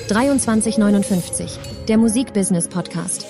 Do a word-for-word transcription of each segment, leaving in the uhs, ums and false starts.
dreiundzwanzig neunundfünfzig, der Musikbusiness-Podcast.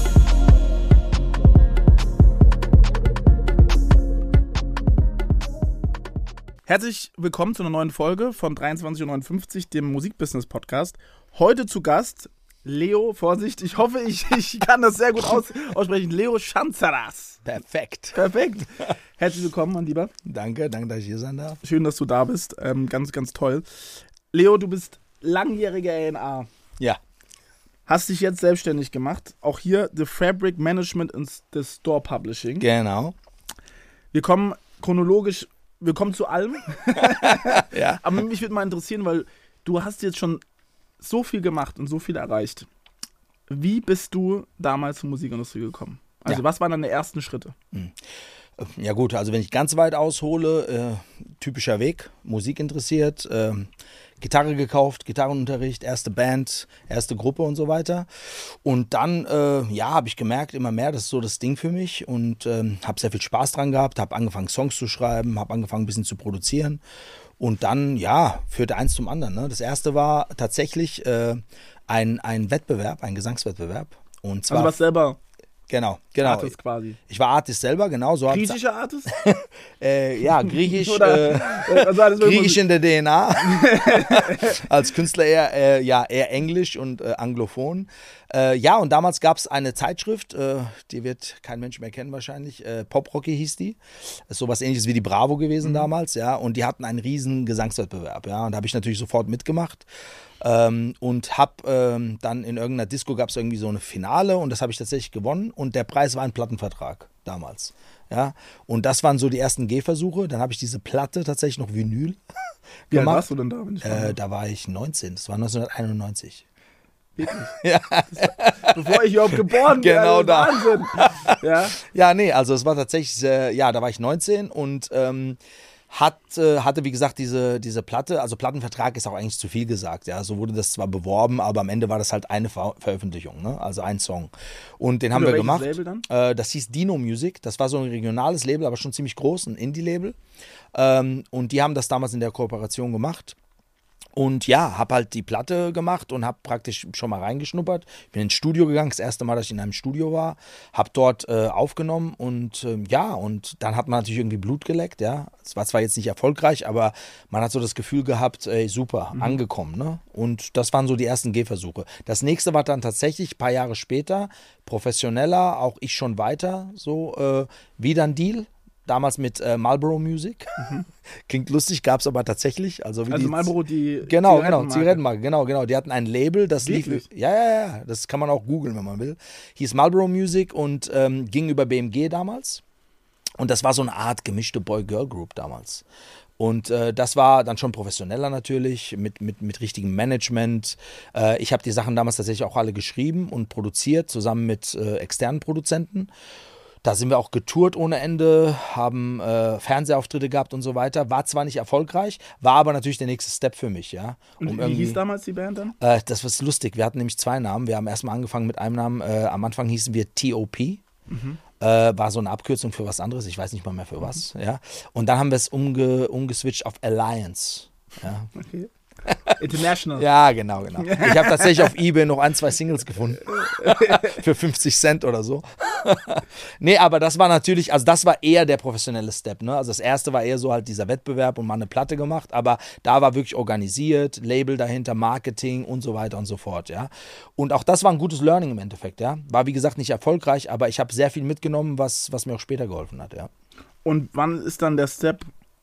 Herzlich willkommen zu einer neuen Folge von dreiundzwanzig neunundfünfzig, dem Musikbusiness-Podcast. Heute zu Gast Leo, Vorsicht, ich hoffe, ich, ich kann das sehr gut aus, aussprechen, Leo Schanzaras. Perfekt. Perfekt. Herzlich willkommen, mein Lieber. Danke, danke, dass ich hier sein darf. Schön, dass du da bist. Ähm, ganz, ganz toll. Leo, du bist langjähriger A und R. Ja. Hast dich jetzt selbstständig gemacht. Auch hier The Fabric Management and the Store Publishing. Genau. Wir kommen chronologisch, wir kommen zu allem. Ja. Aber mich würde mal interessieren, weil du hast jetzt schon so viel gemacht und so viel erreicht. Wie bist du damals zur Musikindustrie gekommen? Also Ja. was waren deine ersten Schritte? Ja gut, also wenn ich ganz weit aushole, äh, typischer Weg, Musik interessiert, äh, Gitarre gekauft, Gitarrenunterricht, erste Band, erste Gruppe und so weiter. Und dann, äh, ja, habe ich gemerkt, immer mehr, das ist so das Ding für mich und ähm, habe sehr viel Spaß dran gehabt, habe angefangen Songs zu schreiben, habe angefangen ein bisschen zu produzieren und dann, ja, führte eins zum anderen. Ne? Das erste war tatsächlich äh, ein, ein Wettbewerb, ein Gesangswettbewerb. Und zwar, Also was selber genau, genau. Artist quasi. Ich war Artist selber, genau. So hab's- Griechischer Artist? Äh, ja, griechisch, Oder- äh, also alles mit griechisch in der D N A. Als Künstler eher, äh, ja, eher englisch und äh, anglophon. Äh, ja, und damals gab es eine Zeitschrift, äh, die wird kein Mensch mehr kennen wahrscheinlich. Äh, Pop Rocky hieß die. Das ist sowas ähnliches wie die Bravo gewesen damals, ja. Und die hatten einen riesen Gesangswettbewerb, ja. Und da habe ich natürlich sofort mitgemacht. Ähm, und hab ähm, dann in irgendeiner Disco gab es irgendwie so eine Finale und das habe ich tatsächlich gewonnen und der Preis war ein Plattenvertrag damals. Ja, und das waren so die ersten Gehversuche. Dann habe ich diese Platte tatsächlich noch Vinyl Wie alt gemacht. warst du denn da? Wenn ich fragen Äh, darf? da war ich neunzehn, das war neunzehnhunderteinundneunzig. Wirklich? Ja. Bevor ich überhaupt geboren bin. Genau also da. Wahnsinn. Ja. Ja, nee, also es war tatsächlich, äh, ja, da war ich neunzehn und ähm, hat, äh, hatte, wie gesagt, diese, diese Platte, also Plattenvertrag ist auch eigentlich zu viel gesagt, ja, so wurde das zwar beworben, aber am Ende war das halt eine Ver Veröffentlichung, ne? Also ein Song. Und den haben Über wir welches gemacht. Label dann? Äh, das hieß Dino Music, das war so ein regionales Label, aber schon ziemlich groß, ein Indie-Label. Ähm, und die haben das damals in der Kooperation gemacht. Und ja, habe halt die Platte gemacht und habe praktisch schon mal reingeschnuppert. Bin ins Studio gegangen, das erste Mal, dass ich in einem Studio war. Habe dort äh, aufgenommen und ähm, ja, und dann hat man natürlich irgendwie Blut geleckt, ja. Es war zwar jetzt nicht erfolgreich, aber man hat so das Gefühl gehabt, ey, super, Mhm. angekommen, ne? Und das waren so die ersten Gehversuche. Das nächste war dann tatsächlich ein paar Jahre später, professioneller, auch ich schon weiter, so äh, wieder ein Deal. Damals mit äh, Marlboro Music. Klingt lustig, gab es aber tatsächlich. Also, wie Also die, Marlboro, die Genau, genau, Zigarettenmarke. Zigarettenmarke, genau, genau. Die hatten ein Label, das Wirklich? lief. Ja, ja, ja, das kann man auch googeln, wenn man will. Hieß Marlboro Music und ähm, ging über B M G damals. Und das war so eine Art gemischte Boy-Girl-Group damals. Und äh, das war dann schon professioneller natürlich, mit, mit, mit richtigem Management. Äh, ich habe die Sachen damals tatsächlich auch alle geschrieben und produziert, zusammen mit äh, externen Produzenten. Da sind wir auch getourt ohne Ende, haben äh, Fernsehauftritte gehabt und so weiter. War zwar nicht erfolgreich, war aber natürlich der nächste Step für mich, ja. Und Um wie irgendwie- hieß damals die Band dann? Äh, das war lustig. Wir hatten nämlich zwei Namen. Wir haben erstmal angefangen mit einem Namen. Äh, am Anfang hießen wir T O P. Äh, war so eine Abkürzung für was anderes. Ich weiß nicht mal mehr für was. Ja. Und dann haben wir es umge umgeswitcht auf Alliance. Ja. Okay. International. Ja, genau, genau. Ich habe tatsächlich auf eBay noch ein, zwei Singles gefunden. Für fünfzig Cent oder so. Nee, aber das war natürlich, also das war eher der professionelle Step, ne? Also das erste war eher so halt dieser Wettbewerb und mal eine Platte gemacht, aber da war wirklich organisiert, Label dahinter, Marketing und so weiter und so fort, ja. Und auch das war ein gutes Learning im Endeffekt, ja. War wie gesagt nicht erfolgreich, aber ich habe sehr viel mitgenommen, was, was mir auch später geholfen hat, ja. Und wann ist dann der Step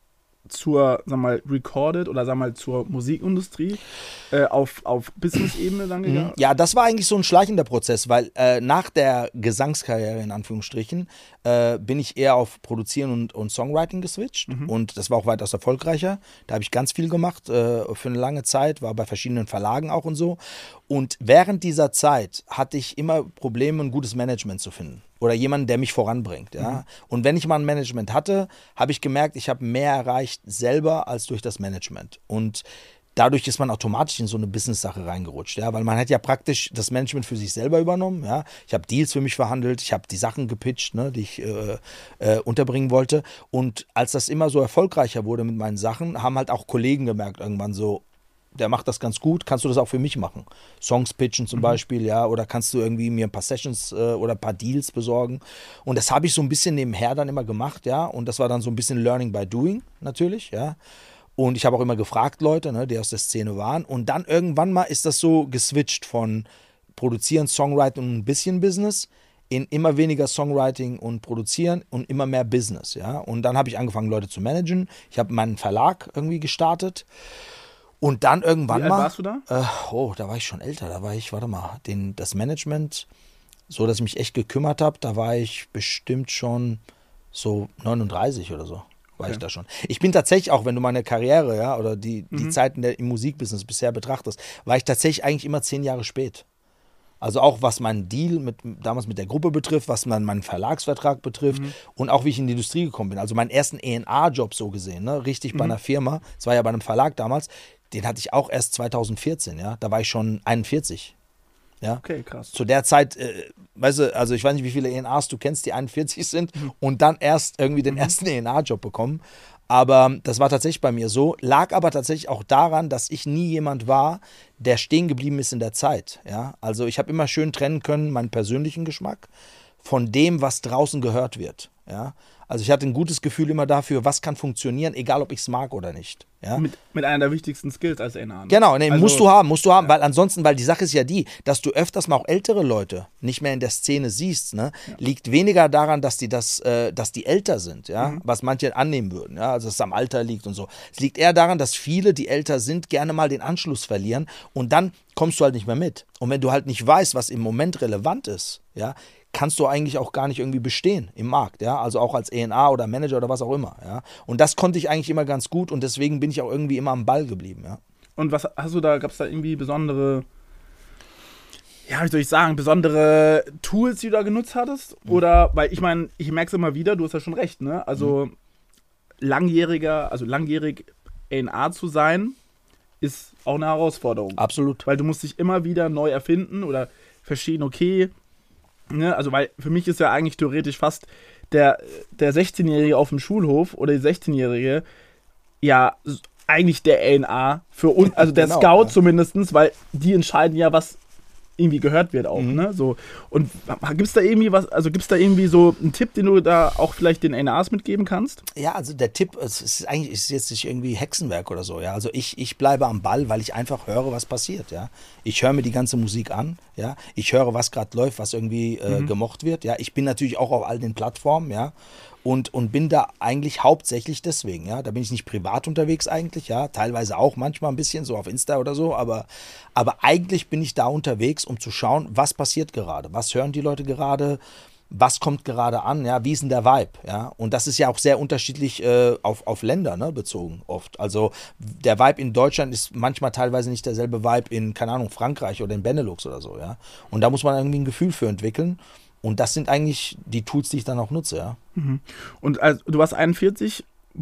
zur, sag mal, Recorded oder sag mal zur Musikindustrie äh, auf, auf Business-Ebene dann gegangen? Ja, das war eigentlich so ein schleichender Prozess, weil äh, nach der Gesangskarriere in Anführungsstrichen äh, bin ich eher auf Produzieren und, und Songwriting geswitcht und das war auch weitaus erfolgreicher. Da habe ich ganz viel gemacht äh, für eine lange Zeit, war bei verschiedenen Verlagen auch und so. Und während dieser Zeit hatte ich immer Probleme, ein gutes Management zu finden. Oder jemanden, der mich voranbringt. Ja? Mhm. Und wenn ich mal ein Management hatte, habe ich gemerkt, ich habe mehr erreicht selber als durch das Management. Und dadurch ist man automatisch in so eine Business-Sache reingerutscht, ja, weil man hat ja praktisch das Management für sich selber übernommen, ja. Ich habe Deals für mich verhandelt, ich habe die Sachen gepitcht, ne, die ich äh, äh, unterbringen wollte. Und als das immer so erfolgreicher wurde mit meinen Sachen, haben halt auch Kollegen gemerkt irgendwann so, der macht das ganz gut, kannst du das auch für mich machen? Songs pitchen zum mhm. Beispiel, ja, oder kannst du irgendwie mir ein paar Sessions äh, oder ein paar Deals besorgen? Und das habe ich so ein bisschen nebenher dann immer gemacht, ja, und das war dann so ein bisschen Learning by Doing natürlich, ja. Und ich habe auch immer gefragt Leute, ne, die aus der Szene waren. Und dann irgendwann mal ist das so geswitcht von Produzieren, Songwriting und ein bisschen Business in immer weniger Songwriting und Produzieren und immer mehr Business, ja. Und dann habe ich angefangen, Leute zu managen. Ich habe meinen Verlag irgendwie gestartet. Und dann irgendwann Wie alt mal. warst du da? Äh, oh, da war ich schon älter. Da war ich, warte mal, den, das Management, so dass ich mich echt gekümmert habe, da war ich bestimmt schon so neununddreißig oder so. War okay. ich da schon. Ich bin tatsächlich auch, wenn du meine Karriere, ja, oder die, die mhm. Zeiten der, im Musikbusiness bisher betrachtest, war ich tatsächlich eigentlich immer zehn Jahre spät. Also auch was meinen Deal mit, damals mit der Gruppe betrifft, was man meinen Verlagsvertrag betrifft mhm. und auch wie ich in die Industrie gekommen bin. Also meinen ersten E und A-Job so gesehen, ne, richtig mhm. bei einer Firma, das war ja bei einem Verlag damals, den hatte ich auch erst zweitausendvierzehn, ja, da war ich schon einundvierzig. Ja? Okay, krass. Zu der Zeit, äh, weißt du, also ich weiß nicht, wie viele E und As du kennst, die einundvierzig sind mhm. und dann erst irgendwie den mhm. ersten E und A-Job bekommen. Aber das war tatsächlich bei mir so, lag aber tatsächlich auch daran, dass ich nie jemand war, der stehen geblieben ist in der Zeit. Ja? Also ich habe immer schön trennen können, meinen persönlichen Geschmack von dem, was draußen gehört wird. Ja? Also ich hatte ein gutes Gefühl immer dafür, was kann funktionieren, egal ob ich es mag oder nicht. Ja? Mit, mit einer der wichtigsten Skills als A und R. Genau, nee, also, musst du haben, musst du haben, ja. weil ansonsten, weil die Sache ist ja die, dass du öfters mal auch ältere Leute nicht mehr in der Szene siehst, ne, ja. liegt weniger daran, dass die das, äh, dass die älter sind, ja, mhm. was manche annehmen würden, ja, also dass es am Alter liegt und so. Es liegt eher daran, dass viele, die älter sind, gerne mal den Anschluss verlieren und dann kommst du halt nicht mehr mit. Und wenn du halt nicht weißt, was im Moment relevant ist, ja, kannst du eigentlich auch gar nicht irgendwie bestehen im Markt, ja, also auch als A und R oder Manager oder was auch immer, ja. Und das konnte ich eigentlich immer ganz gut und deswegen bin ich auch irgendwie immer am Ball geblieben, ja. Und was hast du da, gab es da irgendwie besondere, ja, wie soll ich sagen, besondere Tools, die du da genutzt hattest? Mhm. Oder, weil ich meine, ich merke es immer wieder, du hast ja schon recht, ne, also mhm. langjähriger, also langjährig A und R zu sein, ist auch eine Herausforderung. Absolut. Weil du musst dich immer wieder neu erfinden oder verstehen, okay, ne, also weil für mich ist ja eigentlich theoretisch fast der, der sechzehnjährige auf dem Schulhof oder die sechzehnjährige ja eigentlich der A und R für uns, also der genau, Scout ja. zumindest, weil die entscheiden ja, was irgendwie gehört wird auch, mhm. ne, so. Und gibt's da irgendwie was, also gibt's da irgendwie so einen Tipp, den du da auch vielleicht den A und Rs mitgeben kannst? Ja, also der Tipp, es ist eigentlich ist jetzt nicht irgendwie Hexenwerk oder so, ja, also ich, ich bleibe am Ball, weil ich einfach höre, was passiert, ja. Ich höre mir die ganze Musik an, ja, ich höre, was gerade läuft, was irgendwie äh, mhm. gemocht wird, ja. Ich bin natürlich auch auf all den Plattformen, ja. Und, und bin da eigentlich hauptsächlich deswegen, ja, da bin ich nicht privat unterwegs eigentlich, ja, teilweise auch manchmal ein bisschen, so auf Insta oder so, aber, aber eigentlich bin ich da unterwegs, um zu schauen, was passiert gerade, was hören die Leute gerade, was kommt gerade an, ja, wie ist denn der Vibe, ja, und das ist ja auch sehr unterschiedlich äh, auf, auf Länder, ne, bezogen oft, also der Vibe in Deutschland ist manchmal teilweise nicht derselbe Vibe in, keine Ahnung, Frankreich oder in Benelux oder so, ja, und da muss man irgendwie ein Gefühl für entwickeln. Und das sind eigentlich die Tools, die ich dann auch nutze, ja. Mhm. Und also, du warst einundvierzig,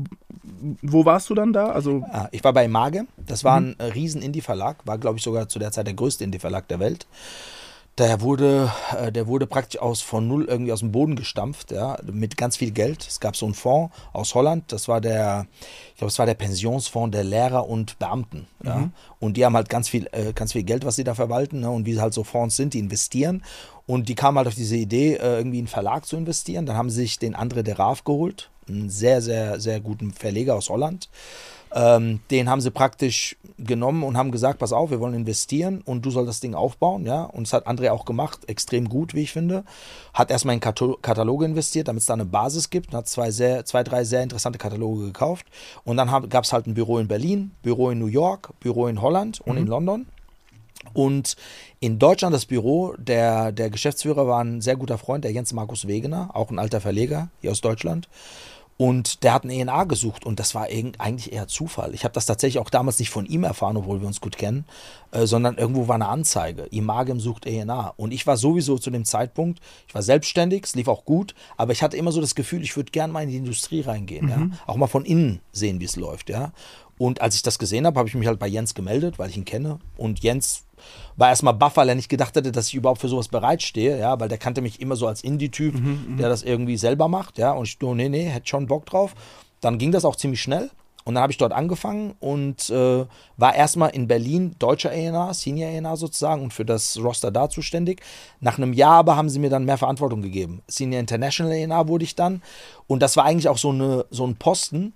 wo warst du dann da? Also ich war bei Mage, das war mhm. ein riesen Indie-Verlag, war glaube ich sogar zu der Zeit der größte Indie-Verlag der Welt. Der wurde, der wurde praktisch aus von null irgendwie aus dem Boden gestampft, ja, mit ganz viel Geld. Es gab so einen Fonds aus Holland, das war der, ich glaube, es war der Pensionsfonds der Lehrer und Beamten, ja. Mhm. Und die haben halt ganz viel, ganz viel Geld, was sie da verwalten, ne? Und wie halt so Fonds sind, die investieren. Und die kamen halt auf diese Idee, irgendwie in einen Verlag zu investieren. Dann haben sie sich den André de Raaf geholt, einen sehr, sehr, sehr guten Verleger aus Holland. Ähm, den haben sie praktisch genommen und haben gesagt, pass auf, wir wollen investieren und du sollst das Ding aufbauen, ja, und das hat André auch gemacht, extrem gut, wie ich finde, hat erstmal in Kataloge investiert, damit es da eine Basis gibt, hat zwei, sehr, zwei drei sehr interessante Kataloge gekauft und dann gab es halt ein Büro in Berlin, Büro in New York, Büro in Holland und mhm. in London. Und in Deutschland das Büro, der, der Geschäftsführer war ein sehr guter Freund, der Jens Markus Wegener, auch ein alter Verleger hier aus Deutschland. Und der hat einen E und R gesucht und das war eigentlich eher Zufall. Ich habe das tatsächlich auch damals nicht von ihm erfahren, obwohl wir uns gut kennen, äh, sondern irgendwo war eine Anzeige. Imagem sucht E und R. Und ich war sowieso zu dem Zeitpunkt, ich war selbstständig, es lief auch gut, aber ich hatte immer so das Gefühl, ich würde gerne mal in die Industrie reingehen, mhm. ja? Auch mal von innen sehen, wie es läuft. Ja? Und als ich das gesehen habe, habe ich mich halt bei Jens gemeldet, weil ich ihn kenne. Und Jens war erstmal baff, weil er nicht gedacht hätte, dass ich überhaupt für sowas bereitstehe, ja, weil der kannte mich immer so als Indie-Typ, mhm, der das irgendwie selber macht, ja, und ich, oh, nee, nee, hätte schon Bock drauf. Dann ging das auch ziemlich schnell und dann habe ich dort angefangen und äh, war erstmal in Berlin deutscher A and R, Senior A and R sozusagen und für das Roster da zuständig. Nach einem Jahr aber haben sie mir dann mehr Verantwortung gegeben. Senior International A and R wurde ich dann und das war eigentlich auch so, eine, so ein Posten,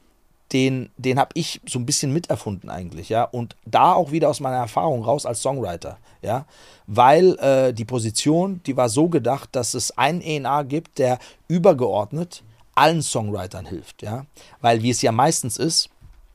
den, den habe ich so ein bisschen miterfunden eigentlich, ja, und da auch wieder aus meiner Erfahrung raus als Songwriter, ja, weil äh, die Position, die war so gedacht, dass es einen A and R gibt, der übergeordnet allen Songwritern hilft, ja, weil wie es ja meistens ist,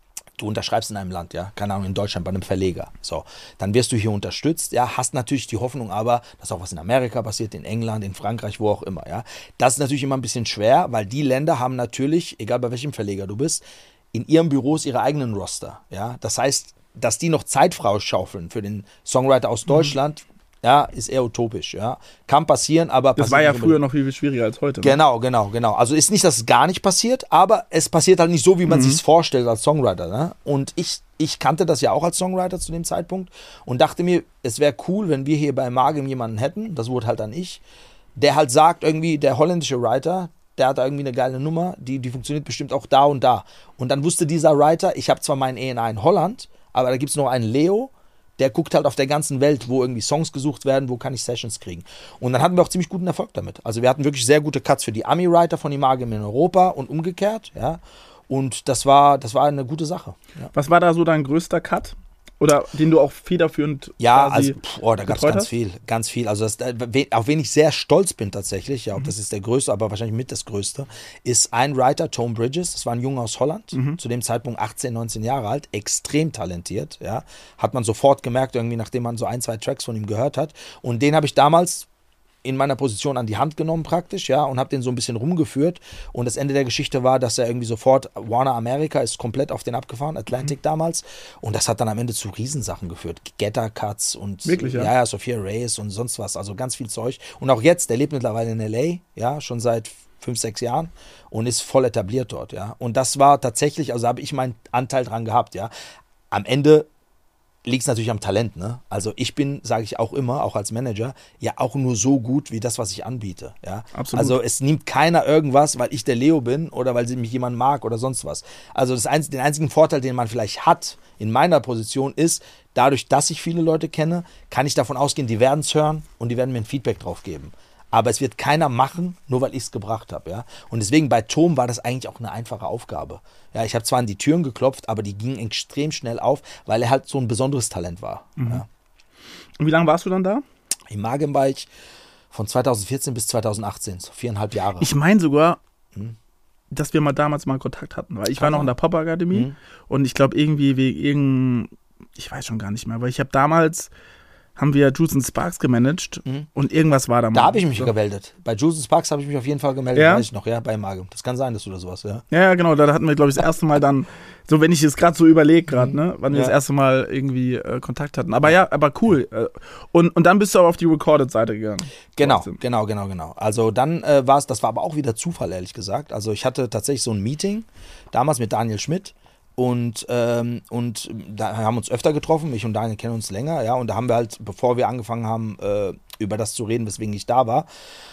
du unterschreibst in einem Land, ja, keine Ahnung, in Deutschland bei einem Verleger, so, dann wirst du hier unterstützt, ja, hast natürlich die Hoffnung aber, dass auch was in Amerika passiert, in England, in Frankreich, wo auch immer, ja, das ist natürlich immer ein bisschen schwer, weil die Länder haben natürlich, egal bei welchem Verleger du bist, in ihren Büros ihre eigenen Roster, ja, das heißt, dass die noch Zeit freischaufeln für den Songwriter aus Deutschland, mhm. ja, ist eher utopisch, ja, kann passieren, aber das war ja früher noch viel, viel schwieriger als heute. Ne? Genau, genau, genau, also ist nicht, dass es gar nicht passiert, aber es passiert halt nicht so, wie man mhm. sich es vorstellt als Songwriter, ne? Und ich, ich kannte das ja auch als Songwriter zu dem Zeitpunkt und dachte mir, es wäre cool, wenn wir hier bei Magim jemanden hätten, das wurde halt dann ich, der halt sagt irgendwie, der holländische Writer, der hat da irgendwie eine geile Nummer, die, die funktioniert bestimmt auch da und da. Und dann wusste dieser Writer, ich habe zwar meinen A and R in Holland, aber da gibt es noch einen Leo, der guckt halt auf der ganzen Welt, wo irgendwie Songs gesucht werden, wo kann ich Sessions kriegen. Und dann hatten wir auch ziemlich guten Erfolg damit. Also wir hatten wirklich sehr gute Cuts für die Ami-Writer von Imagim in Europa und umgekehrt, ja. Und das war, das war eine gute Sache. Ja. Was war da so dein größter Cut? Oder den du auch federführend Ja, also, pff, oh, da gab es ganz hast? viel, ganz viel. Also das, auf wen ich sehr stolz bin tatsächlich, ja, ob mhm. das ist der größte, aber wahrscheinlich mit das größte, ist ein Writer, Tone Bridges, das war ein Junge aus Holland, mhm. zu dem Zeitpunkt achtzehn, neunzehn Jahre alt, extrem talentiert, ja, hat man sofort gemerkt, irgendwie nachdem man so ein, zwei Tracks von ihm gehört hat. Und den habe ich damals in meiner Position an die Hand genommen praktisch, ja, und habe den so ein bisschen rumgeführt und das Ende der Geschichte war, dass er irgendwie sofort, Warner America ist komplett auf den abgefahren, Atlantic mhm. damals, und das hat dann am Ende zu Riesensachen geführt, Getter-Cuts und Wirklich, ja? ja, ja, Sophia Reyes und sonst was, also ganz viel Zeug und auch jetzt, der lebt mittlerweile in L A, ja, schon seit fünf, sechs Jahren und ist voll etabliert dort, ja, und das war tatsächlich, also habe ich meinen Anteil dran gehabt, ja, am Ende liegt es natürlich am Talent, ne? Also ich bin, sage ich auch immer, auch als Manager, ja auch nur so gut wie das, was ich anbiete, ja. Absolut. Also es nimmt keiner irgendwas, weil ich der Leo bin oder weil mich jemand mag oder sonst was. Also das einz- den einzigen Vorteil, den man vielleicht hat in meiner Position ist, dadurch, dass ich viele Leute kenne, kann ich davon ausgehen, die werden es hören und die werden mir ein Feedback drauf geben. Aber es wird keiner machen, nur weil ich es gebracht habe, ja. Und deswegen bei Tom war das eigentlich auch eine einfache Aufgabe. Ja, ich habe zwar an die Türen geklopft, aber die gingen extrem schnell auf, weil er halt so ein besonderes Talent war. Mhm. Ja. Und wie lange warst du dann da? In Magim war ich von zweitausendvierzehn bis zweitausendachtzehn, so viereinhalb Jahre. Ich meine sogar, hm? dass wir mal damals mal Kontakt hatten, weil ich war noch in der Pop-Akademie hm? und ich glaube irgendwie wegen irgendein, ich weiß schon gar nicht mehr, weil ich habe damals haben wir Juice and Sparks gemanagt mhm. und irgendwas war da mal. Da habe ich mich so. gemeldet. Bei Juice and Sparks habe ich mich auf jeden Fall gemeldet, ja? weiß ich noch, ja, bei Magim. Das kann sein, dass du da sowas, ja. Ja, genau, da hatten wir, glaube ich, das erste Mal dann, so wenn ich es gerade so überlege gerade, mhm. ne, wann wir ja. das erste Mal irgendwie äh, Kontakt hatten. Aber ja, aber cool. Und, und dann bist du aber auf die Recorded-Seite gegangen. Genau, genau, genau, genau. Also dann äh, war es, das war aber auch wieder Zufall, ehrlich gesagt. Also ich hatte tatsächlich so ein Meeting, damals mit Daniel Schmidt. Und, ähm, und da haben wir uns öfter getroffen, ich und Daniel kennen uns länger, ja, und da haben wir halt, bevor wir angefangen haben, äh, über das zu reden, weswegen ich da war,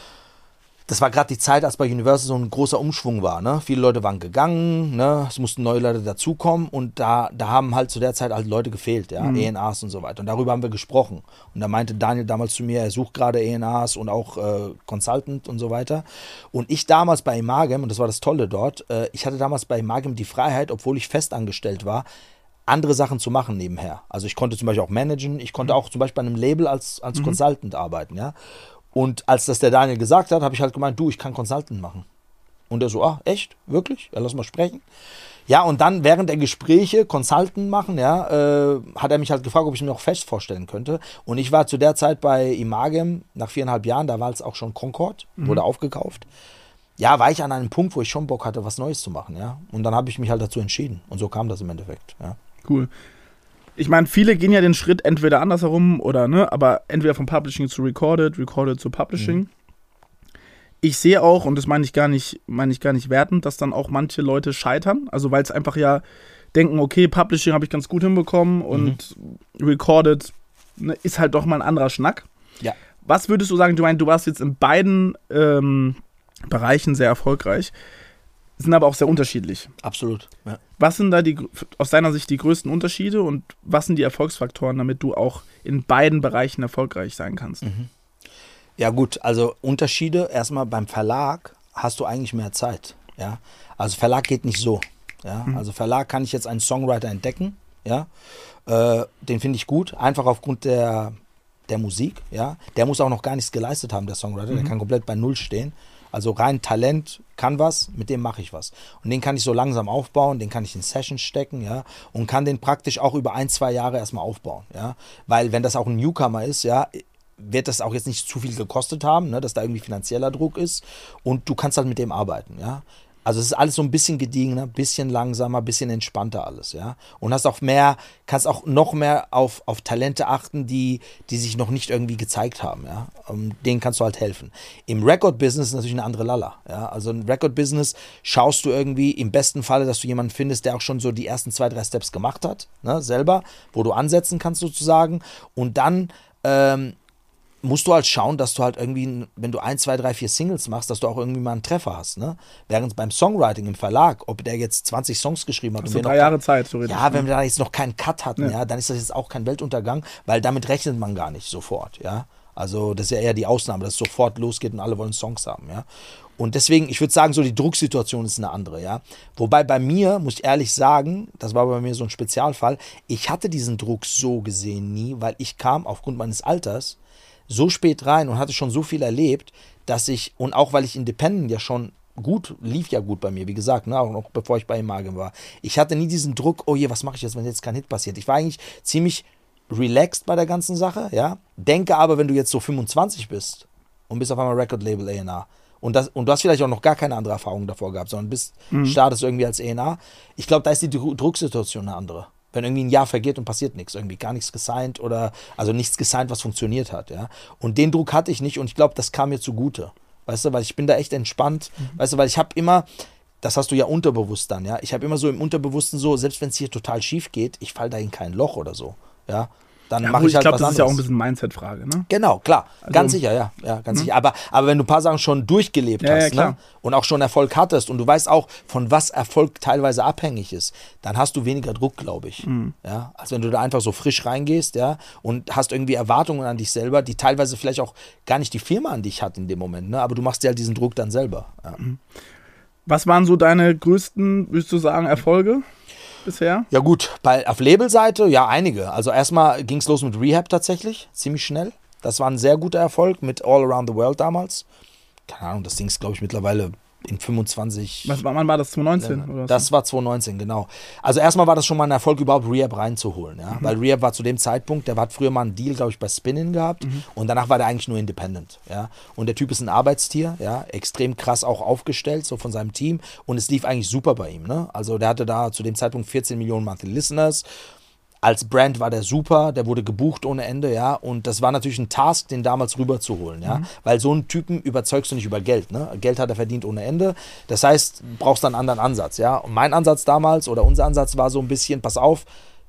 das war gerade die Zeit, als bei Universal so ein großer Umschwung war, ne? Viele Leute waren gegangen, ne? Es mussten neue Leute dazukommen und da, da haben halt zu der Zeit halt Leute gefehlt, ja, mhm. A and Rs und so weiter. Und darüber haben wir gesprochen. Und da meinte Daniel damals zu mir, er sucht gerade A and Rs und auch äh, Consultant und so weiter. Und ich damals bei Imagim, und das war das Tolle dort, äh, ich hatte damals bei Imagim die Freiheit, obwohl ich festangestellt war, andere Sachen zu machen nebenher. Also ich konnte zum Beispiel auch managen, ich konnte auch zum Beispiel bei einem Label als, als mhm. Consultant arbeiten, ja. Und als das der Daniel gesagt hat, habe ich halt gemeint, du, ich kann Consultant machen. Und er so, ah, echt? Wirklich? Ja, lass mal sprechen. Ja, und dann während der Gespräche Consultant machen, ja, äh, hat er mich halt gefragt, ob ich mir auch fest vorstellen könnte. Und ich war zu der Zeit bei Imagim, nach viereinhalb Jahren, da war es auch schon Concord, mhm. wurde aufgekauft. Ja, war ich an einem Punkt, wo ich schon Bock hatte, was Neues zu machen, ja. Und dann habe ich mich halt dazu entschieden. Und so kam das im Endeffekt, ja. Cool. Ich meine, viele gehen ja den Schritt entweder andersherum oder, ne, aber entweder vom Publishing zu Recorded, Recorded zu Publishing. Mhm. Ich sehe auch, und das meine ich gar nicht, meine ich gar nicht wertend, dass dann auch manche Leute scheitern. Also weil es einfach ja denken, okay, Publishing habe ich ganz gut hinbekommen und mhm. Recorded, ne, ist halt doch mal ein anderer Schnack. Ja. Was würdest du sagen, du meinst, du warst jetzt in beiden ähm, Bereichen sehr erfolgreich. sind aber auch sehr unterschiedlich. Absolut. Ja. Was sind da die, aus deiner Sicht die größten Unterschiede und was sind die Erfolgsfaktoren, damit du auch in beiden Bereichen erfolgreich sein kannst? Mhm. Ja gut, also Unterschiede, erstmal beim Verlag hast du eigentlich mehr Zeit. Ja? Also Verlag geht nicht so. Ja? Mhm. Also Verlag kann ich jetzt einen Songwriter entdecken, ja? Äh, den finde ich gut, einfach aufgrund der, der Musik. Ja? Der muss auch noch gar nichts geleistet haben, der Songwriter, mhm. der kann komplett bei Null stehen. Also rein Talent kann was, mit dem mache ich was. Und den kann ich so langsam aufbauen, den kann ich in Sessions stecken, ja, und kann den praktisch auch über ein, zwei Jahre erstmal aufbauen, ja. Weil wenn das auch ein Newcomer ist, ja, wird das auch jetzt nicht zu viel gekostet haben, ne, dass da irgendwie finanzieller Druck ist und du kannst halt mit dem arbeiten, ja. Also es ist alles so ein bisschen gediegener, bisschen langsamer, bisschen entspannter alles, ja. Und hast auch mehr, kannst auch noch mehr auf, auf Talente achten, die, die sich noch nicht irgendwie gezeigt haben, ja. Um, denen kannst du halt helfen. Im Record-Business ist natürlich eine andere Lala, ja. Also im Record-Business schaust du irgendwie im besten Falle, dass du jemanden findest, der auch schon so die ersten zwei, drei Steps gemacht hat, ne, selber, wo du ansetzen kannst sozusagen. Und dann, ähm, musst du halt schauen, dass du halt irgendwie, wenn du ein, zwei, drei, vier Singles machst, dass du auch irgendwie mal einen Treffer hast, ne? Während beim Songwriting im Verlag, ob der jetzt zwanzig Songs geschrieben hat. Also drei Jahre Zeit, theoretisch. Ja, wenn wir da jetzt noch keinen Cut hatten, ja. ja, dann ist das jetzt auch kein Weltuntergang, weil damit rechnet man gar nicht sofort, ja. Also das ist ja eher die Ausnahme, dass es sofort losgeht und alle wollen Songs haben, ja. Und deswegen, ich würde sagen, so die Drucksituation ist eine andere, ja. Wobei bei mir, muss ich ehrlich sagen, das war bei mir so ein Spezialfall, ich hatte diesen Druck so gesehen nie, weil ich kam aufgrund meines Alters so spät rein und hatte schon so viel erlebt, dass ich, und auch weil ich Independent ja schon gut, lief ja gut bei mir, wie gesagt, ne, auch noch bevor ich bei Imagen war. Ich hatte nie diesen Druck, oh je, was mache ich jetzt, wenn jetzt kein Hit passiert. Ich war eigentlich ziemlich relaxed bei der ganzen Sache, ja. Denke aber, wenn du jetzt so fünfundzwanzig bist und bist auf einmal Record-Label A and R und, das, und du hast vielleicht auch noch gar keine andere Erfahrung davor gehabt, sondern bist, mhm. startest irgendwie als A and R, ich glaube, da ist die Drucksituation eine andere. Wenn irgendwie ein Jahr vergeht und passiert nichts, irgendwie gar nichts gesigned oder, also nichts gesigned, was funktioniert hat, ja. Und den Druck hatte ich nicht und ich glaube, das kam mir zugute, weißt du, weil ich bin da echt entspannt, mhm. weißt du, weil ich habe immer, das hast du ja unterbewusst dann, ja, ich habe immer so im Unterbewussten so, selbst wenn es hier total schief geht, ich falle da in kein Loch oder so, ja. Dann ja, mache ich halt ich glaub, was das anderes. ist ja auch ein bisschen Mindset-Frage, ne? Genau, klar, also, ganz sicher, ja, ja, ganz mh. sicher. Aber, aber wenn du ein paar Sachen schon durchgelebt ja, hast, ja, ne? Und auch schon Erfolg hattest und du weißt auch, von was Erfolg teilweise abhängig ist, dann hast du weniger Druck, glaube ich. Mhm. Ja, als wenn du da einfach so frisch reingehst, ja, und hast irgendwie Erwartungen an dich selber, die teilweise vielleicht auch gar nicht die Firma an dich hat in dem Moment, ne? Aber du machst dir halt diesen Druck dann selber. Ja. Mhm. Was waren so deine größten, würdest du sagen, Erfolge bisher? Ja gut, bei, auf Labelseite, ja, einige. Also erstmal ging es los mit Rehab tatsächlich, ziemlich schnell. Das war ein sehr guter Erfolg mit All Around the World damals. Keine Ahnung, das Ding ist, glaube ich, mittlerweile in fünfundzwanzig... Was, wann war das, zwanzig neunzehn? Oder das war zwanzig neunzehn, genau. Also erstmal war das schon mal ein Erfolg, überhaupt Rehab reinzuholen. Ja? Mhm. Weil Rehab war zu dem Zeitpunkt, der hat früher mal einen Deal, glaube ich, bei Spinnin gehabt. Mhm. Und danach war der eigentlich nur Independent. Ja? Und der Typ ist ein Arbeitstier, ja? Extrem krass auch aufgestellt, so von seinem Team. Und es lief eigentlich super bei ihm. Ne? Also der hatte da zu dem Zeitpunkt vierzehn Millionen Monthly Listeners. Als Brand war der super, der wurde gebucht ohne Ende, ja, und das war natürlich ein Task, den damals rüberzuholen, ja, mhm. weil so einen Typen überzeugst du nicht über Geld, ne, Geld hat er verdient ohne Ende, das heißt, brauchst du einen anderen Ansatz, ja, und mein Ansatz damals oder unser Ansatz war so ein bisschen, pass auf,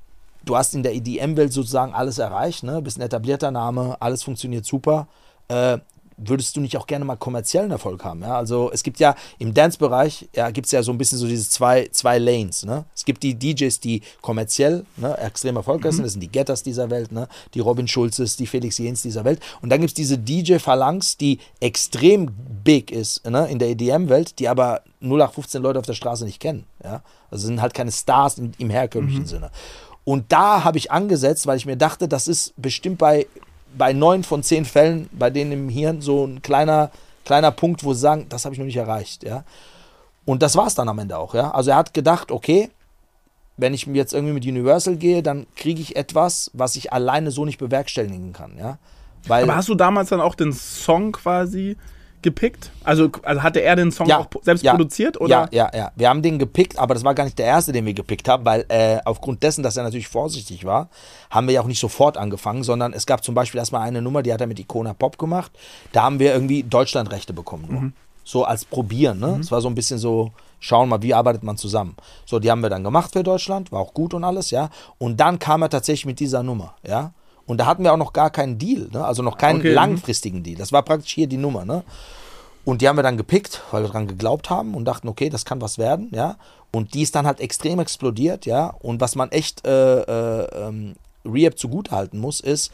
du hast in der E D M-Welt sozusagen alles erreicht, ne, bist ein etablierter Name, alles funktioniert super, äh, würdest du nicht auch gerne mal kommerziellen Erfolg haben? Ja? Also es gibt ja im Dance-Bereich, ja, gibt es ja so ein bisschen so diese zwei, zwei Lanes. Ne? Es gibt die D Js, die kommerziell ne, extrem erfolgreich mhm. sind, das sind die Getters dieser Welt, ne? Die Robin Schulzes, die Felix Jens dieser Welt. Und dann gibt es diese D J-Phalanx, die extrem big ist ne, in der E D M-Welt, die aber null acht fünfzehn Leute auf der Straße nicht kennen. Ja? Also sind halt keine Stars in, im herkömmlichen mhm. Sinne. Und da habe ich angesetzt, weil ich mir dachte, das ist bestimmt bei bei neun von zehn Fällen, bei denen im Hirn so ein kleiner, kleiner Punkt, wo sie sagen, das habe ich noch nicht erreicht, ja. Und das war es dann am Ende auch, ja. Also er hat gedacht, okay, wenn ich jetzt irgendwie mit Universal gehe, dann kriege ich etwas, was ich alleine so nicht bewerkstelligen kann, ja. Weil, aber hast du damals dann auch den Song quasi gepickt? Also, also hatte er den Song ja, auch selbst ja, produziert? Oder? Ja, ja, ja. Wir haben den gepickt, aber das war gar nicht der erste, den wir gepickt haben, weil äh, aufgrund dessen, dass er natürlich vorsichtig war, haben wir ja auch nicht sofort angefangen, sondern es gab zum Beispiel erstmal eine Nummer, die hat er mit Icona Pop gemacht. Da haben wir irgendwie Deutschlandrechte bekommen. Nur. Mhm. So als Probieren. Ne? Es mhm. war so ein bisschen so, schauen mal, wie arbeitet man zusammen. So, die haben wir dann gemacht für Deutschland, war auch gut und alles, ja. Und dann kam er tatsächlich mit dieser Nummer, ja. Und da hatten wir auch noch gar keinen Deal, ne? Also noch keinen okay. langfristigen Deal. Das war praktisch hier die Nummer, ne? Und die haben wir dann gepickt, weil wir dran geglaubt haben und dachten, okay, das kann was werden, ja. Und die ist dann halt extrem explodiert, ja. Und was man echt äh, äh, ähm, R-Ab zugutehalten muss, ist,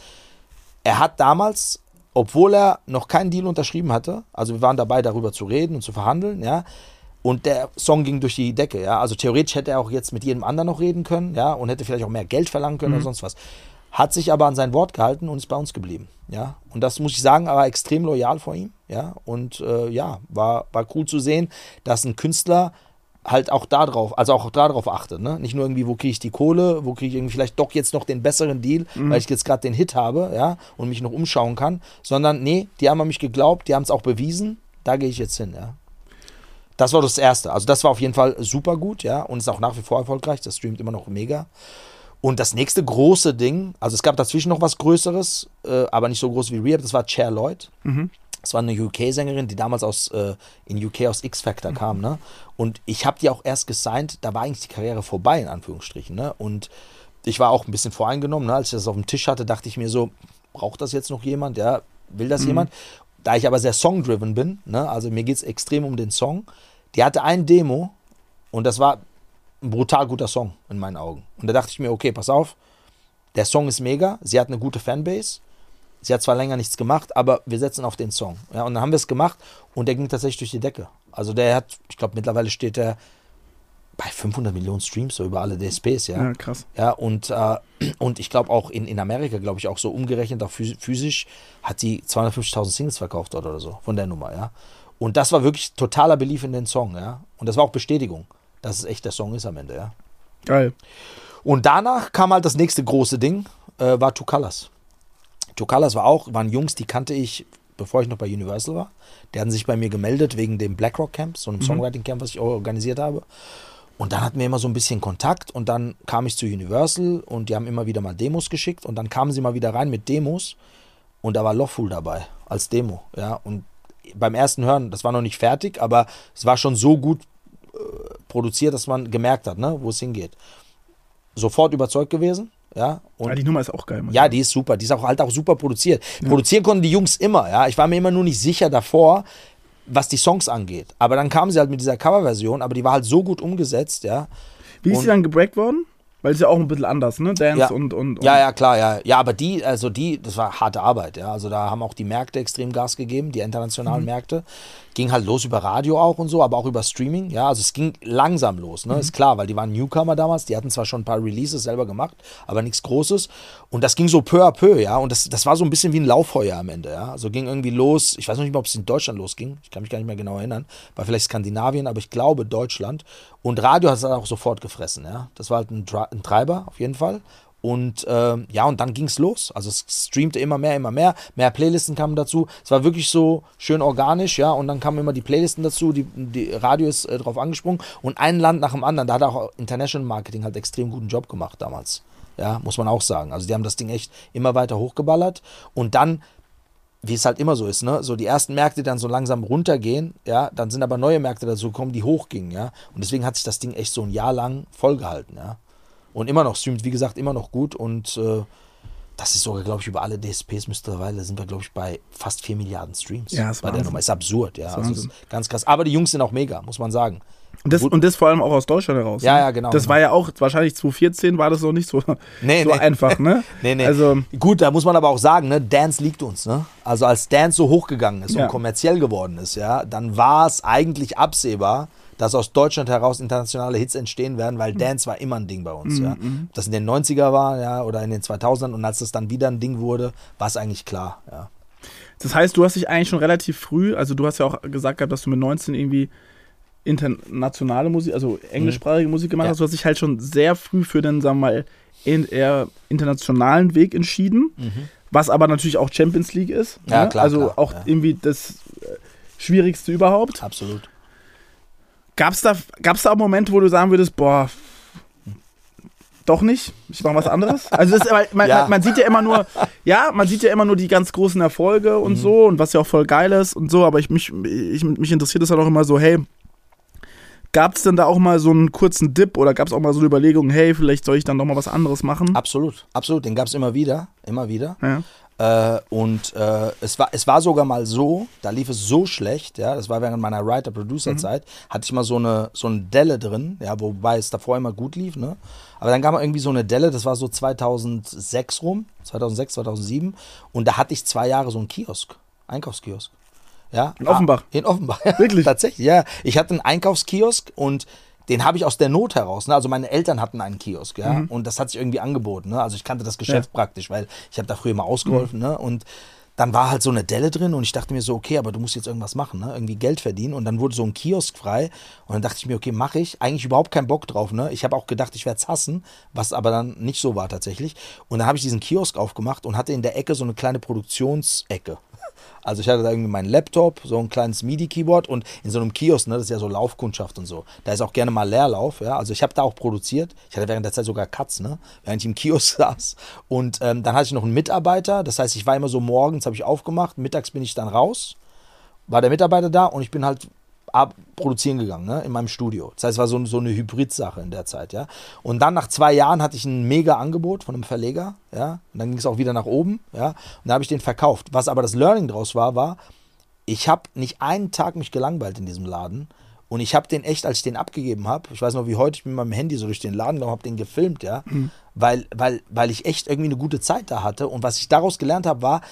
er hat damals, obwohl er noch keinen Deal unterschrieben hatte, also wir waren dabei, darüber zu reden und zu verhandeln, ja, und der Song ging durch die Decke, ja, also theoretisch hätte er auch jetzt mit jedem anderen noch reden können, ja, und hätte vielleicht auch mehr Geld verlangen können mhm. oder sonst was. Hat sich aber an sein Wort gehalten und ist bei uns geblieben, ja, und das muss ich sagen, aber extrem loyal vor ihm, ja, und äh, ja, war, war cool zu sehen, dass ein Künstler halt auch da drauf, also auch darauf achtet, ne? Nicht nur irgendwie, wo kriege ich die Kohle, wo kriege ich irgendwie vielleicht doch jetzt noch den besseren Deal, mhm. weil ich jetzt gerade den Hit habe, ja, und mich noch umschauen kann, sondern nee, die haben an mich geglaubt, die haben es auch bewiesen, da gehe ich jetzt hin, ja. Das war das Erste, also das war auf jeden Fall super gut, ja, und ist auch nach wie vor erfolgreich, das streamt immer noch mega. Und das nächste große Ding, also es gab dazwischen noch was Größeres, äh, aber nicht so groß wie R-Ab, das war Cher Lloyd. Mhm. Das war eine U K-Sängerin, die damals aus, äh, in U K aus X-Factor kam, ne? Und ich habe die auch erst gesigned, da war eigentlich die Karriere vorbei, in Anführungsstrichen, ne? Und ich war auch ein bisschen voreingenommen, ne? Als ich das auf dem Tisch hatte, dachte ich mir so, braucht das jetzt noch jemand, ja? Will das mhm. jemand? Da ich aber sehr song-driven bin, ne? Also mir geht es extrem um den Song, die hatte ein Demo und das war ein brutal guter Song in meinen Augen. Und da dachte ich mir, okay, pass auf, der Song ist mega, sie hat eine gute Fanbase, sie hat zwar länger nichts gemacht, aber wir setzen auf den Song. Ja, und dann haben wir es gemacht und der ging tatsächlich durch die Decke. Also der hat, ich glaube mittlerweile steht er bei fünfhundert Millionen Streams, so über alle D S Ps, ja. Ja, krass. Ja, und, äh, und ich glaube auch in, in Amerika, glaube ich auch so umgerechnet, auch physisch, hat die zweihundertfünfzigtausend Singles verkauft oder so, von der Nummer, ja. Und das war wirklich totaler Belief in den Song, ja. Und das war auch Bestätigung, dass es echt der Song ist am Ende, ja. Geil. Und danach kam halt das nächste große Ding, äh, war Two Colors. Two Colors war auch, waren Jungs, die kannte ich, bevor ich noch bei Universal war. Die hatten sich bei mir gemeldet wegen dem Blackrock Camp, so einem mhm. Songwriting Camp, was ich organisiert habe. Und dann hatten wir immer so ein bisschen Kontakt und dann kam ich zu Universal und die haben immer wieder mal Demos geschickt und dann kamen sie mal wieder rein mit Demos und da war Loveful dabei als Demo, ja. Und beim ersten Hören, das war noch nicht fertig, aber es war schon so gut äh, produziert, dass man gemerkt hat, ne, wo es hingeht. Sofort überzeugt gewesen. Ja, und ja, die Nummer ist auch geil. Ja, die ist super. Die ist auch halt auch super produziert. Ja. Produzieren konnten die Jungs immer, ja. Ich war mir immer nur nicht sicher davor, was die Songs angeht. Aber dann kamen sie halt mit dieser Coverversion, aber die war halt so gut umgesetzt, ja. Wie ist und, sie dann gebreakt worden? Weil es ja auch ein bisschen anders, ne? Dance ja. und, und, und. Ja, ja, klar, ja. Ja, aber die, also die, das war harte Arbeit, ja. Also da haben auch die Märkte extrem Gas gegeben, die internationalen mhm. Märkte. Ging halt los über Radio auch und so, aber auch über Streaming, ja. Also es ging langsam los, ne? Mhm. Ist klar, weil die waren Newcomer damals, die hatten zwar schon ein paar Releases selber gemacht, aber nichts Großes. Und das ging so peu à peu, ja. Und das, das war so ein bisschen wie ein Lauffeuer am Ende, ja. Also ging irgendwie los, ich weiß noch nicht mal, ob es in Deutschland losging, ich kann mich gar nicht mehr genau erinnern, war vielleicht Skandinavien, aber ich glaube Deutschland. Und Radio hat es dann auch sofort gefressen, ja. Das war halt ein, ein Treiber auf jeden Fall. Und ähm, ja, und dann ging es los. Also es streamte immer mehr, immer mehr. Mehr Playlisten kamen dazu. Es war wirklich so schön organisch, ja. Und dann kamen immer die Playlisten dazu. Die, die Radio ist äh, drauf angesprungen. Und ein Land nach dem anderen. Da hat auch International Marketing halt extrem guten Job gemacht damals. Ja, muss man auch sagen. Also die haben das Ding echt immer weiter hochgeballert. Und dann, wie es halt immer so ist, ne, so die ersten Märkte dann so langsam runtergehen, ja, dann sind aber neue Märkte dazu gekommen, die hochgingen, ja. Und deswegen hat sich das Ding echt so ein Jahr lang vollgehalten, ja. Und immer noch streamt, wie gesagt, immer noch gut. Und äh, das ist sogar, glaube ich, über alle D S Ps mittlerweile sind wir, glaube ich, bei fast vier Milliarden Streams. Ja, das bei der Nummer. Ist absurd, ja. Das also ist ganz krass. Aber die Jungs sind auch mega, muss man sagen. Und das, und das vor allem auch aus Deutschland heraus. Ja, ne? ja, genau. Das genau. war ja auch, wahrscheinlich zwanzig vierzehn war das noch nicht so, nee, so nee. einfach, ne? nee, nee. Also, gut, da muss man aber auch sagen, ne, Dance liegt uns, ne? Also als Dance so hochgegangen ist ja. und kommerziell geworden ist, ja, dann war es eigentlich absehbar, dass aus Deutschland heraus internationale Hits entstehen werden, weil Dance war immer ein Ding bei uns, mhm. ja. Ob das in den neunziger war, ja, oder in den zweitausendern und als das dann wieder ein Ding wurde, war es eigentlich klar, ja. Das heißt, du hast dich eigentlich schon relativ früh, also du hast ja auch gesagt gehabt, dass du mit neunzehn irgendwie internationale Musik, also englischsprachige mhm. Musik gemacht hast, ja. Du hast dich halt schon sehr früh für den, sagen wir mal, eher internationalen Weg entschieden, mhm. was aber natürlich auch Champions League ist. Ja, ne? klar, Also klar, auch ja. irgendwie das Schwierigste überhaupt. Absolut. Gab's da, gab's da auch Momente, wo du sagen würdest, boah, doch nicht, ich mache was anderes? Also das, man, ja. man, man sieht ja immer nur, ja, man sieht ja immer nur die ganz großen Erfolge und mhm. so und was ja auch voll geil ist und so, aber ich, mich, ich, mich interessiert es halt auch immer so, hey, gab es denn da auch mal so einen kurzen Dip oder gab es auch mal so eine Überlegung, hey, vielleicht soll ich dann doch mal was anderes machen? Absolut, absolut, den gab es immer wieder, immer wieder. Ja. Äh, und äh, es, war, es war sogar mal so, da lief es so schlecht, ja, das war während meiner Writer-Producer-Zeit, mhm. hatte ich mal so eine, so eine Delle drin, ja, wobei es davor immer gut lief, ne? Aber dann gab man irgendwie so eine Delle, das war so zweitausendsechs rum, zweitausendsechs, zweitausendsieben, und da hatte ich zwei Jahre so einen Kiosk, Einkaufskiosk. Ja, in Offenbach? In Offenbach, ja. Wirklich? Tatsächlich, ja. Ich hatte einen Einkaufskiosk und den habe ich aus der Not heraus. Ne? Also meine Eltern hatten einen Kiosk, ja, mhm. und das hat sich irgendwie angeboten. Ne? Also ich kannte das Geschäft ja. praktisch, weil ich habe da früher mal ausgeholfen. Mhm. Ne? Und dann war halt so eine Delle drin und ich dachte mir so, okay, aber du musst jetzt irgendwas machen, ne? Irgendwie Geld verdienen. Und dann wurde so ein Kiosk frei und dann dachte ich mir, okay, mache ich. Eigentlich überhaupt keinen Bock drauf. Ne? Ich habe auch gedacht, ich werde es hassen, was aber dann nicht so war tatsächlich. Und dann habe ich diesen Kiosk aufgemacht und hatte in der Ecke so eine kleine Produktionsecke. Also ich hatte da irgendwie meinen Laptop, so ein kleines MIDI-Keyboard und in so einem Kiosk, ne, das ist ja so Laufkundschaft und so. Da ist auch gerne mal Leerlauf, ja. Also ich habe da auch produziert. Ich hatte während der Zeit sogar Cuts, ne, während ich im Kiosk saß. Und ähm, dann hatte ich noch einen Mitarbeiter. Das heißt, ich war immer so morgens, habe ich aufgemacht, mittags bin ich dann raus, war der Mitarbeiter da und ich bin halt ab produzieren gegangen, ne, in meinem Studio. Das heißt, es war so, so eine Hybrid-Sache in der Zeit, ja. Und dann nach zwei Jahren hatte ich ein mega Angebot von einem Verleger, ja. Und dann ging es auch wieder nach oben, ja. Und dann habe ich den verkauft. Was aber das Learning draus war, war, ich habe nicht einen Tag mich gelangweilt in diesem Laden. Und ich habe den echt, als ich den abgegeben habe, ich weiß noch wie heute, ich bin mit meinem Handy so durch den Laden gegangen, habe den gefilmt, ja. Mhm. Weil, weil, weil ich echt irgendwie eine gute Zeit da hatte. Und was ich daraus gelernt habe, war,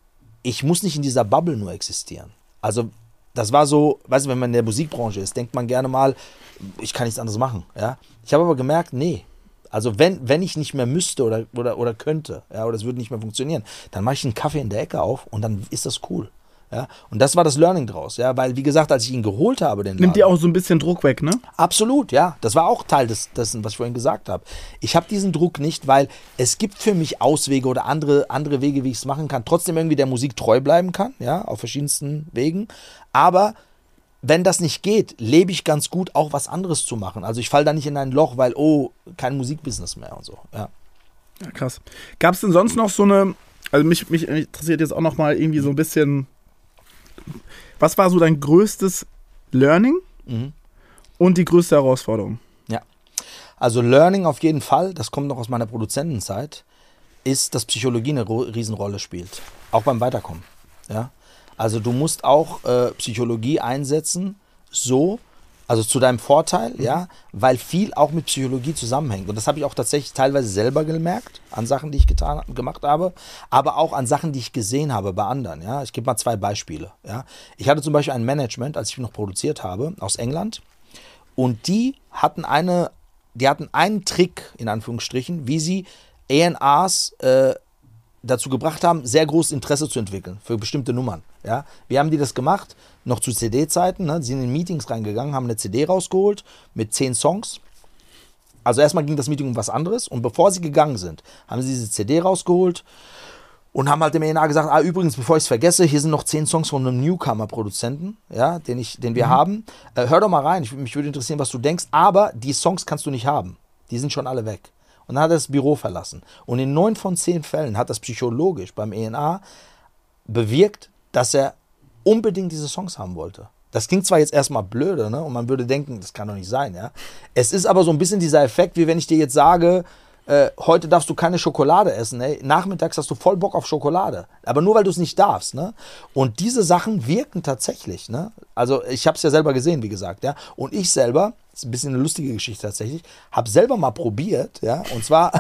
ich muss nicht in dieser Bubble nur existieren. Also das war so, weißt du, wenn man in der Musikbranche ist, denkt man gerne mal, ich kann nichts anderes machen. Ja? Ich habe aber gemerkt, nee, also wenn, wenn ich nicht mehr müsste oder, oder, oder könnte, ja, oder es würde nicht mehr funktionieren, dann mache ich einen Kaffee in der Ecke auf und dann ist das cool. Ja? Und das war das Learning draus, ja, weil wie gesagt, als ich ihn geholt habe, den Laden, nimmt dir auch so ein bisschen Druck weg, ne? Absolut, ja. Das war auch Teil des, dessen, was ich vorhin gesagt habe. Ich habe diesen Druck nicht, weil es gibt für mich Auswege oder andere, andere Wege, wie ich es machen kann, trotzdem irgendwie der Musik treu bleiben kann, ja, auf verschiedensten Wegen. Aber wenn das nicht geht, lebe ich ganz gut, auch was anderes zu machen. Also ich falle da nicht in ein Loch, weil, oh, kein Musikbusiness mehr und so, ja. Ja, krass. Gab es denn sonst noch so eine, also mich, mich interessiert jetzt auch noch mal irgendwie so ein bisschen, was war so dein größtes Learning mhm. und die größte Herausforderung? Ja, also Learning auf jeden Fall, das kommt noch aus meiner Produzentenzeit, ist, dass Psychologie eine Riesenrolle spielt, auch beim Weiterkommen. Ja? Also du musst auch äh, Psychologie einsetzen, so, also zu deinem Vorteil, mhm. ja, weil viel auch mit Psychologie zusammenhängt. Und das habe ich auch tatsächlich teilweise selber gemerkt, an Sachen, die ich getan, gemacht habe, aber auch an Sachen, die ich gesehen habe bei anderen. Ja. Ich gebe mal zwei Beispiele. Ja. Ich hatte zum Beispiel ein Management, als ich noch produziert habe, aus England. Und die hatten, eine, die hatten einen Trick, in Anführungsstrichen, wie sie A and Rs äh, dazu gebracht haben, sehr großes Interesse zu entwickeln für bestimmte Nummern. Ja? Wie haben die das gemacht? Noch zu C D-Zeiten. Ne? Sie sind in Meetings reingegangen, haben eine C D rausgeholt mit zehn Songs. Also erstmal ging das Meeting um was anderes und bevor sie gegangen sind, haben sie diese C D rausgeholt und haben halt dem A and R gesagt, ah übrigens, bevor ich es vergesse, hier sind noch zehn Songs von einem Newcomer-Produzenten, ja, den, ich, den wir mhm. haben. Äh, hör doch mal rein, ich, mich würde interessieren, was du denkst, aber die Songs kannst du nicht haben. Die sind schon alle weg. Und dann hat er das Büro verlassen. Und in neun von zehn Fällen hat das psychologisch beim A and R bewirkt, dass er unbedingt diese Songs haben wollte. Das klingt zwar jetzt erstmal blöde, ne? Und man würde denken, das kann doch nicht sein, ja. Es ist aber so ein bisschen dieser Effekt, wie wenn ich dir jetzt sage, äh, heute darfst du keine Schokolade essen, ey. Nachmittags hast du voll Bock auf Schokolade. Aber nur, weil du es nicht darfst, ne? Und diese Sachen wirken tatsächlich, ne? Also ich habe es ja selber gesehen, wie gesagt, ja. Und ich selber, das ist ein bisschen eine lustige Geschichte tatsächlich, habe selber mal probiert, ja. Und zwar,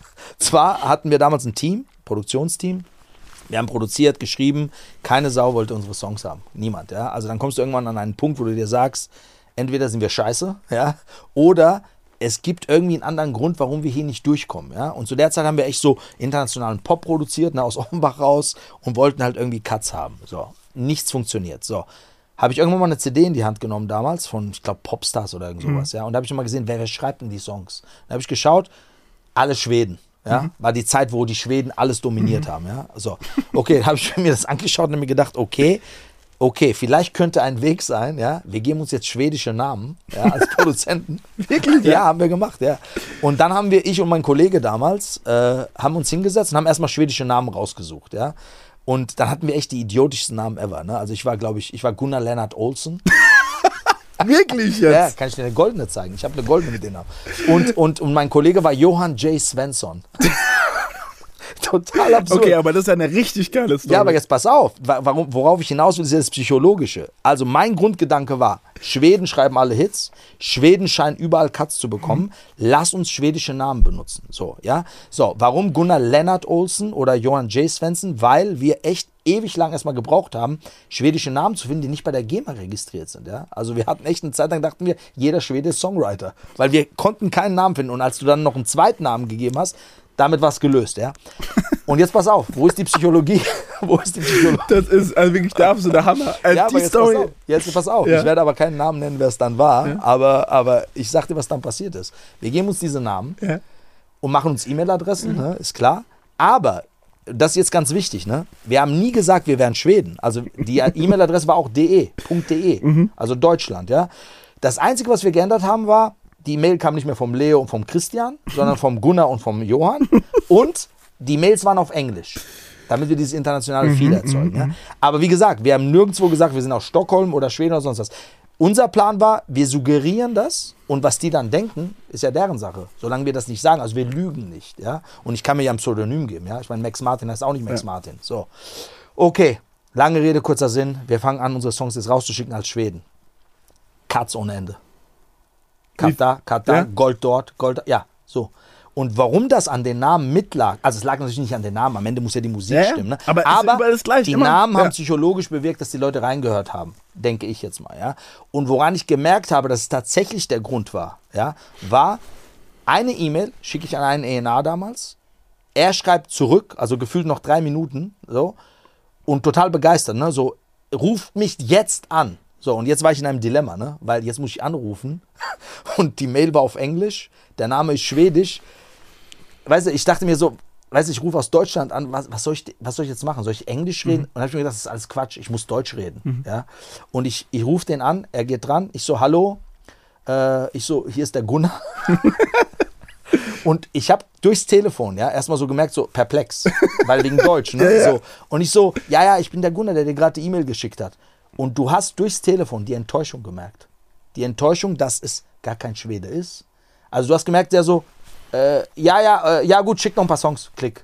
zwar hatten wir damals ein Team, Produktionsteam. Wir haben produziert, geschrieben, keine Sau wollte unsere Songs haben. Niemand, ja. Also dann kommst du irgendwann an einen Punkt, wo du dir sagst, entweder sind wir scheiße, ja, oder es gibt irgendwie einen anderen Grund, warum wir hier nicht durchkommen, ja. Und zu der Zeit haben wir echt so internationalen Pop produziert, ne, aus Offenbach raus und wollten halt irgendwie Cuts haben. So, nichts funktioniert. So, habe ich irgendwann mal eine C D in die Hand genommen damals von, ich glaube, Popstars oder irgend sowas, mhm. ja. Und da habe ich mal gesehen, wer, wer schreibt denn die Songs? Da habe ich geschaut, alle Schweden. Ja, mhm. war die Zeit, wo die Schweden alles dominiert mhm. haben. Ja, so, okay, dann habe ich mir das angeschaut und mir gedacht, okay, okay, vielleicht könnte ein Weg sein, ja, wir geben uns jetzt schwedische Namen, ja, als Produzenten. Wirklich? Ja, haben wir gemacht, ja. Und dann haben wir, ich und mein Kollege damals, äh, haben uns hingesetzt und haben erstmal schwedische Namen rausgesucht, ja. Und dann hatten wir echt die idiotischsten Namen ever, ne. Also ich war, glaube ich, ich war Gunnar Lennart Olsen. Wirklich jetzt? Ja, kann ich dir eine goldene zeigen. Ich habe eine goldene mit dem Namen. Und, und, und mein Kollege war Johann J. Svensson. Total absurd. Okay, aber das ist ja eine richtig geile Story. Ja, aber jetzt pass auf, warum, worauf ich hinaus will, ist ja das Psychologische. Also mein Grundgedanke war, Schweden schreiben alle Hits, Schweden scheinen überall Cuts zu bekommen, mhm. lass uns schwedische Namen benutzen. So, ja. So, warum Gunnar Lennart Olsen oder Johan J. Svensson? Weil wir echt ewig lang erstmal gebraucht haben, schwedische Namen zu finden, die nicht bei der GEMA registriert sind. Ja? Also wir hatten echt eine Zeit lang, dachten wir, jeder Schwede ist Songwriter, weil wir konnten keinen Namen finden. Und als du dann noch einen zweiten Namen gegeben hast, damit war es gelöst. Ja? Und jetzt pass auf, wo ist die Psychologie? Wo ist die Psychologie? Das ist also wirklich der absolute Hammer. Also ja, die aber jetzt Story. pass auf. Jetzt pass auf. Ja. Ich werde aber keinen Namen nennen, wer es dann war, ja. aber, aber ich sag dir, was dann passiert ist. Wir geben uns diese Namen ja. und machen uns E-Mail-Adressen, ja. ne? Ist klar. Aber das ist jetzt ganz wichtig, ne? Wir haben nie gesagt, wir wären Schweden. Also die E-Mail-Adresse war auch de, .de, mhm. also Deutschland, ja. Das Einzige, was wir geändert haben, war, die Mail kam nicht mehr vom Leo und vom Christian, sondern vom Gunnar und vom Johann. Und die Mails waren auf Englisch, damit wir dieses internationale Feel erzeugen. Ja? Aber wie gesagt, wir haben nirgendwo gesagt, wir sind aus Stockholm oder Schweden oder sonst was. Unser Plan war, wir suggerieren das und was die dann denken, ist ja deren Sache. Solange wir das nicht sagen, also wir lügen nicht. Ja? Und ich kann mir ja ein Pseudonym geben. Ja? Ich meine, Max Martin heißt auch nicht Max ja. Martin. So. Okay, lange Rede, kurzer Sinn. Wir fangen an, unsere Songs jetzt rauszuschicken als Schweden. Cuts ohne Ende. Cut da, Cut da, ja? Gold dort, Gold da. Ja, so. Und warum das an den Namen mitlag, also es lag natürlich nicht an den Namen, am Ende muss ja die Musik ja, stimmen. Ne? Aber, aber das gleich, die immer. Namen ja. haben psychologisch bewirkt, dass die Leute reingehört haben, denke ich jetzt mal. Ja? Und woran ich gemerkt habe, dass es tatsächlich der Grund war, ja, war eine E-Mail, schicke ich an einen E N A damals, er schreibt zurück, also gefühlt noch drei Minuten, so, und total begeistert, ne? So, ruft mich jetzt an. So, und jetzt war ich in einem Dilemma, ne? Weil jetzt muss ich anrufen und die Mail war auf Englisch, der Name ist schwedisch. Weißt du, ich dachte mir so, weißt du, ich rufe aus Deutschland an, was, was, soll ich, was soll ich jetzt machen? Soll ich Englisch reden? Mhm. Und dann habe ich mir gedacht, das ist alles Quatsch, ich muss Deutsch reden. Mhm. Ja? Und ich, ich rufe den an, er geht dran, ich so, hallo, äh, ich so, hier ist der Gunnar. Und ich habe durchs Telefon, ja, erstmal so gemerkt, so perplex, weil wegen Deutsch, ne? Ja, ja. So. Und ich so, ja, ja, ich bin der Gunnar, der dir gerade die E-Mail geschickt hat. Und du hast durchs Telefon die Enttäuschung gemerkt. Die Enttäuschung, dass es gar kein Schwede ist. Also du hast gemerkt, der so, äh, ja, ja, äh, ja gut, schick noch ein paar Songs, klick.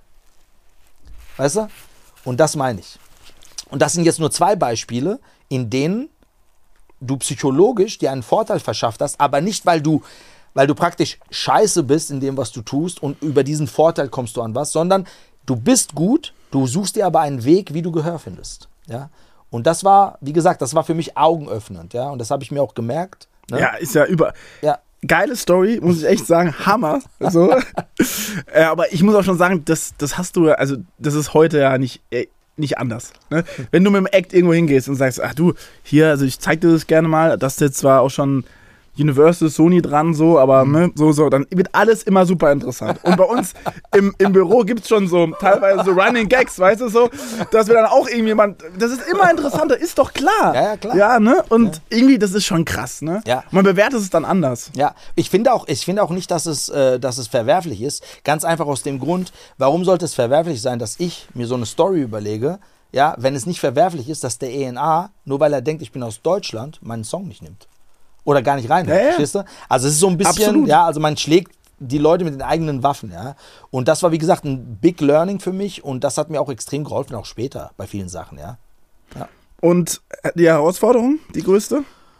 Weißt du? Und das meine ich. Und das sind jetzt nur zwei Beispiele, in denen du psychologisch dir einen Vorteil verschafft hast, aber nicht, weil du, weil du praktisch scheiße bist in dem, was du tust und über diesen Vorteil kommst du an was, sondern du bist gut, du suchst dir aber einen Weg, wie du Gehör findest. Ja? Und das war, wie gesagt, das war für mich augenöffnend, ja, und das habe ich mir auch gemerkt. Ne? Ja, ist ja über... Ja. Geile Story, muss ich echt sagen, Hammer. So. äh, aber ich muss auch schon sagen, das, das hast du, also das ist heute ja nicht, äh, nicht anders. Ne? Wenn du mit dem Act irgendwo hingehst und sagst, ach du, hier, also ich zeig dir das gerne mal, das ist jetzt zwar auch schon Universal, Sony dran, so, aber ne, so, so, dann wird alles immer super interessant. Und bei uns im, im Büro gibt es schon so teilweise so Running Gags, weißt du, so, dass wir dann auch irgendjemand, das ist immer interessanter, ist doch klar. Ja, ja, klar. Ja, ne, und ja. irgendwie, das ist schon krass, ne. Ja. Man bewertet es dann anders. Ja, ich finde auch, ich finde auch nicht, dass es, äh, dass es verwerflich ist. Ganz einfach aus dem Grund, warum sollte es verwerflich sein, dass ich mir so eine Story überlege, ja, wenn es nicht verwerflich ist, dass der E N A, nur weil er denkt, ich bin aus Deutschland, meinen Song nicht nimmt. Oder gar nicht rein, ja, ja. verstehst du? Also es ist so ein bisschen, Absolut. ja, also man schlägt die Leute mit den eigenen Waffen, ja. Und das war, wie gesagt, ein Big Learning für mich und das hat mir auch extrem geholfen, auch später bei vielen Sachen, ja. ja. Und die Herausforderung, die größte?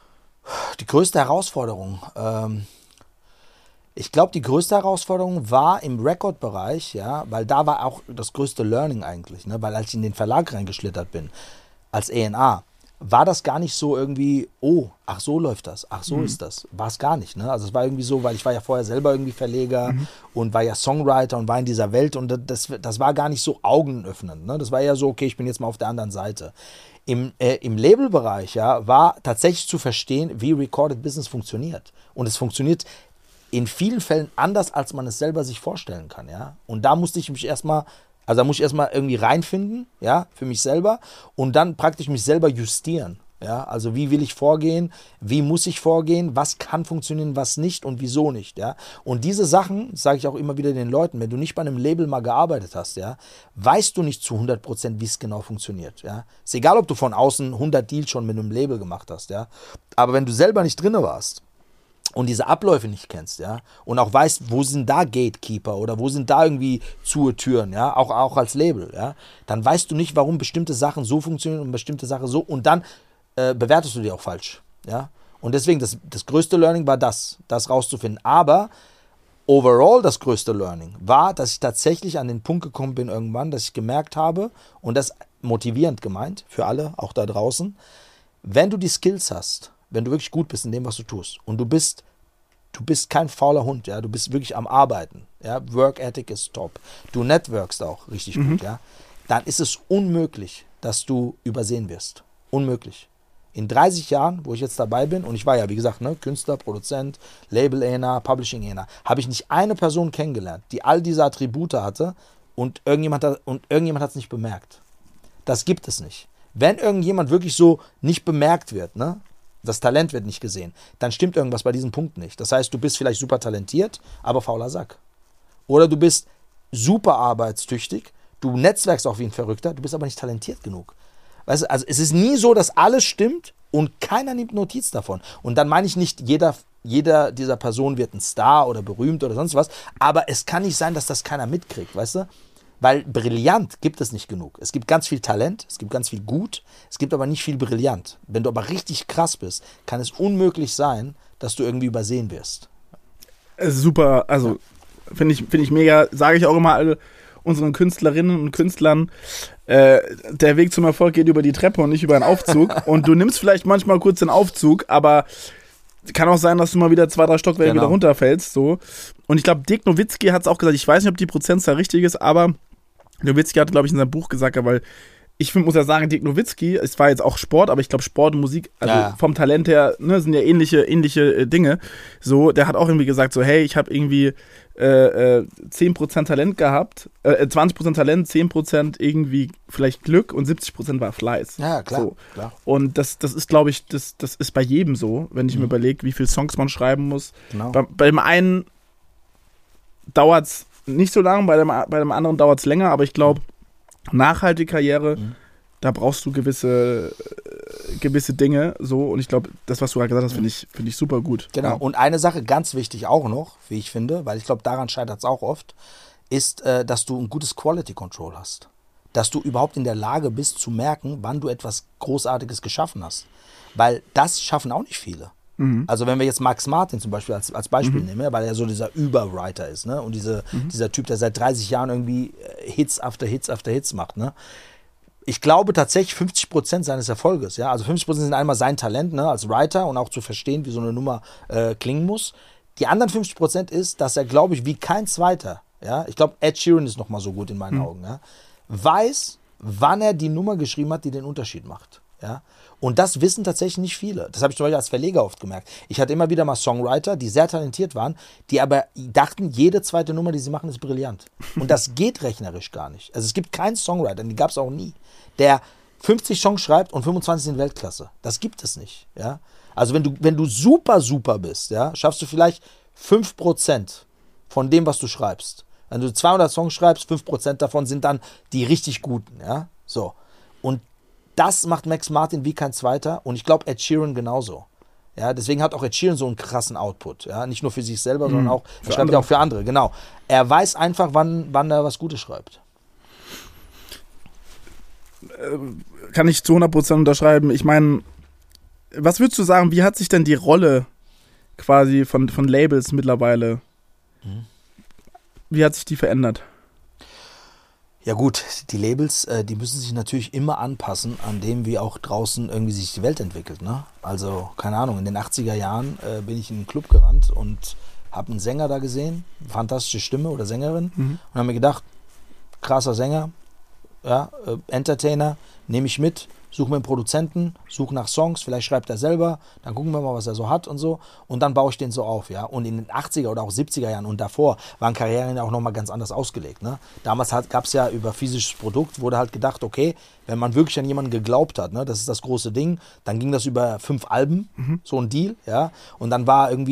Die größte Herausforderung, ähm, ich glaube, die größte Herausforderung war im Record-Bereich, ja, weil da war auch das größte Learning eigentlich, ne, weil als ich in den Verlag reingeschlittert bin, als E N A, war das gar nicht so irgendwie, oh, ach so läuft das, ach so mhm. ist das. War es gar nicht, ne? Also es war irgendwie so, weil ich war ja vorher selber irgendwie Verleger mhm. und war ja Songwriter und war in dieser Welt und das, das war gar nicht so augenöffnend, ne? Das war ja so, okay, ich bin jetzt mal auf der anderen Seite. Im, äh, im Labelbereich, ja, war tatsächlich zu verstehen, wie Recorded Business funktioniert. Und es funktioniert in vielen Fällen anders, als man es selber sich vorstellen kann, ja. Und da musste ich mich erstmal Also da muss ich erstmal irgendwie reinfinden, ja, für mich selber und dann praktisch mich selber justieren. Ja, also wie will ich vorgehen, wie muss ich vorgehen, was kann funktionieren, was nicht und wieso nicht. Ja. Und diese Sachen, sage ich auch immer wieder den Leuten, wenn du nicht bei einem Label mal gearbeitet hast, ja, weißt du nicht zu hundert Prozent, wie es genau funktioniert. Ja. Ist egal, ob du von außen hundert Deals schon mit einem Label gemacht hast. Ja. Aber wenn du selber nicht drin warst, und diese Abläufe nicht kennst, ja, und auch weißt, wo sind da Gatekeeper oder wo sind da irgendwie zu Türen, ja, auch, auch als Label, ja, dann weißt du nicht, warum bestimmte Sachen so funktionieren und bestimmte Sachen so und dann äh, bewertest du die auch falsch, ja, und deswegen, das, das größte Learning war das, das rauszufinden, aber overall das größte Learning war, dass ich tatsächlich an den Punkt gekommen bin irgendwann, dass ich gemerkt habe, und das motivierend gemeint, für alle, auch da draußen, wenn du die Skills hast, wenn du wirklich gut bist in dem, was du tust und du bist, du bist kein fauler Hund, ja, du bist wirklich am Arbeiten, ja, Work Ethic ist top, du networkst auch richtig mhm. gut, ja, dann ist es unmöglich, dass du übersehen wirst. Unmöglich. In dreißig Jahren, wo ich jetzt dabei bin, und ich war ja, wie gesagt, ne, Künstler, Produzent, Label-Owner, Publishing-Owner, habe ich nicht eine Person kennengelernt, die all diese Attribute hatte und irgendjemand hat, und irgendjemand hat es nicht bemerkt. Das gibt es nicht. Wenn irgendjemand wirklich so nicht bemerkt wird, ne, das Talent wird nicht gesehen, dann stimmt irgendwas bei diesem Punkt nicht. Das heißt, du bist vielleicht super talentiert, aber fauler Sack. Oder du bist super arbeitstüchtig, du netzwerkst auch wie ein Verrückter, du bist aber nicht talentiert genug. Weißt du, also es ist nie so, dass alles stimmt und keiner nimmt Notiz davon. Und dann meine ich nicht, jeder, jeder dieser Personen wird ein Star oder berühmt oder sonst was, aber es kann nicht sein, dass das keiner mitkriegt, weißt du? Weil brillant gibt es nicht genug. Es gibt ganz viel Talent, es gibt ganz viel gut, es gibt aber nicht viel brillant. Wenn du aber richtig krass bist, kann es unmöglich sein, dass du irgendwie übersehen wirst. Super, also ja. finde ich, find ich mega, sage ich auch immer alle unseren Künstlerinnen und Künstlern, äh, der Weg zum Erfolg geht über die Treppe und nicht über einen Aufzug. Und du nimmst vielleicht manchmal kurz den Aufzug, aber kann auch sein, dass du mal wieder zwei, drei Stockwerke genau. wieder runterfällst. So. Und ich glaube, Dirk Nowitzki hat es auch gesagt, ich weiß nicht, ob die Prozentzahl richtig ist, aber Nowitzki hat, glaube ich, in seinem Buch gesagt, weil ich find, muss ja sagen, Dirk Nowitzki, es war jetzt auch Sport, aber ich glaube, Sport und Musik, also ja. vom Talent her, ne, sind ja ähnliche, ähnliche äh, Dinge. So, der hat auch irgendwie gesagt, so, hey, ich habe irgendwie äh, äh, zehn Prozent Talent gehabt, äh, zwanzig Prozent Talent, zehn Prozent irgendwie vielleicht Glück und siebzig Prozent war Fleiß. Ja, klar. So. klar. Und das, das ist, glaube ich, das, das ist bei jedem so, wenn ich mhm. mir überlege, wie viele Songs man schreiben muss. Genau. Bei, bei dem einen dauert es nicht so lang, bei dem, bei dem anderen dauert es länger, aber ich glaube, nachhaltige Karriere, mhm. da brauchst du gewisse, äh, gewisse Dinge, so, und ich glaube, das, was du gerade gesagt hast, finde ich, find ich super gut. Genau, ja. Und eine Sache ganz wichtig auch noch, wie ich finde, weil ich glaube, daran scheitert es auch oft, ist, äh, dass du ein gutes Quality Control hast. Dass du überhaupt in der Lage bist zu merken, wann du etwas Großartiges geschaffen hast. Weil das schaffen auch nicht viele. Mhm. Also wenn wir jetzt Max Martin zum Beispiel als, als Beispiel mhm. nehmen, weil er so dieser Überwriter ist, ne? Und diese, mhm. dieser Typ, der seit dreißig Jahren irgendwie Hits after Hits after Hits macht, ne? Ich glaube tatsächlich fünfzig Prozent seines Erfolges, ja, also fünfzig Prozent sind einmal sein Talent, ne, als Writer und auch zu verstehen, wie so eine Nummer äh, klingen muss. Die anderen fünfzig Prozent ist, dass er, glaube ich, wie kein Zweiter, ja, ich glaube, Ed Sheeran ist nochmal so gut in meinen mhm. Augen, ja, weiß, wann er die Nummer geschrieben hat, die den Unterschied macht, ja. Und das wissen tatsächlich nicht viele. Das habe ich zum Beispiel als Verleger oft gemerkt. Ich hatte immer wieder mal Songwriter, die sehr talentiert waren, die aber dachten, jede zweite Nummer, die sie machen, ist brillant. Und das geht rechnerisch gar nicht. Also es gibt keinen Songwriter, die gab es auch nie, der fünfzig Songs schreibt und fünfundzwanzig sind Weltklasse. Das gibt es nicht. Ja? Also wenn du, wenn du super, super bist, ja, schaffst du vielleicht fünf Prozent von dem, was du schreibst. Wenn du zweihundert Songs schreibst, fünf Prozent davon sind dann die richtig guten. Ja? So. Und das macht Max Martin wie kein Zweiter und ich glaube Ed Sheeran genauso. Ja, deswegen hat auch Ed Sheeran so einen krassen Output. Ja? Nicht nur für sich selber, mhm. sondern auch, er schreibt ja auch für andere. Genau. Er weiß einfach, wann, wann er was Gutes schreibt. Kann ich zu hundert Prozent unterschreiben. Ich meine, was würdest du sagen, wie hat sich denn die Rolle quasi von, von Labels mittlerweile, mhm. wie hat sich die verändert? Ja gut, die Labels, äh, die müssen sich natürlich immer anpassen an dem, wie auch draußen irgendwie sich die Welt entwickelt. Ne? Also, keine Ahnung, in den achtziger Jahren äh, bin ich in einen Club gerannt und habe einen Sänger da gesehen, fantastische Stimme oder Sängerin, mhm. und habe mir gedacht, krasser Sänger, ja, äh, Entertainer, nehme ich mit, suche mir einen Produzenten, suche nach Songs, vielleicht schreibt er selber, dann gucken wir mal, was er so hat und so, und dann baue ich den so auf, ja. Und in den achtziger oder auch siebziger Jahren und davor waren Karrieren ja auch nochmal ganz anders ausgelegt, ne. Damals gab es ja über physisches Produkt, wurde halt gedacht, okay, wenn man wirklich an jemanden geglaubt hat, ne, das ist das große Ding, dann ging das über fünf Alben, mhm. so ein Deal, ja. Und dann war irgendwie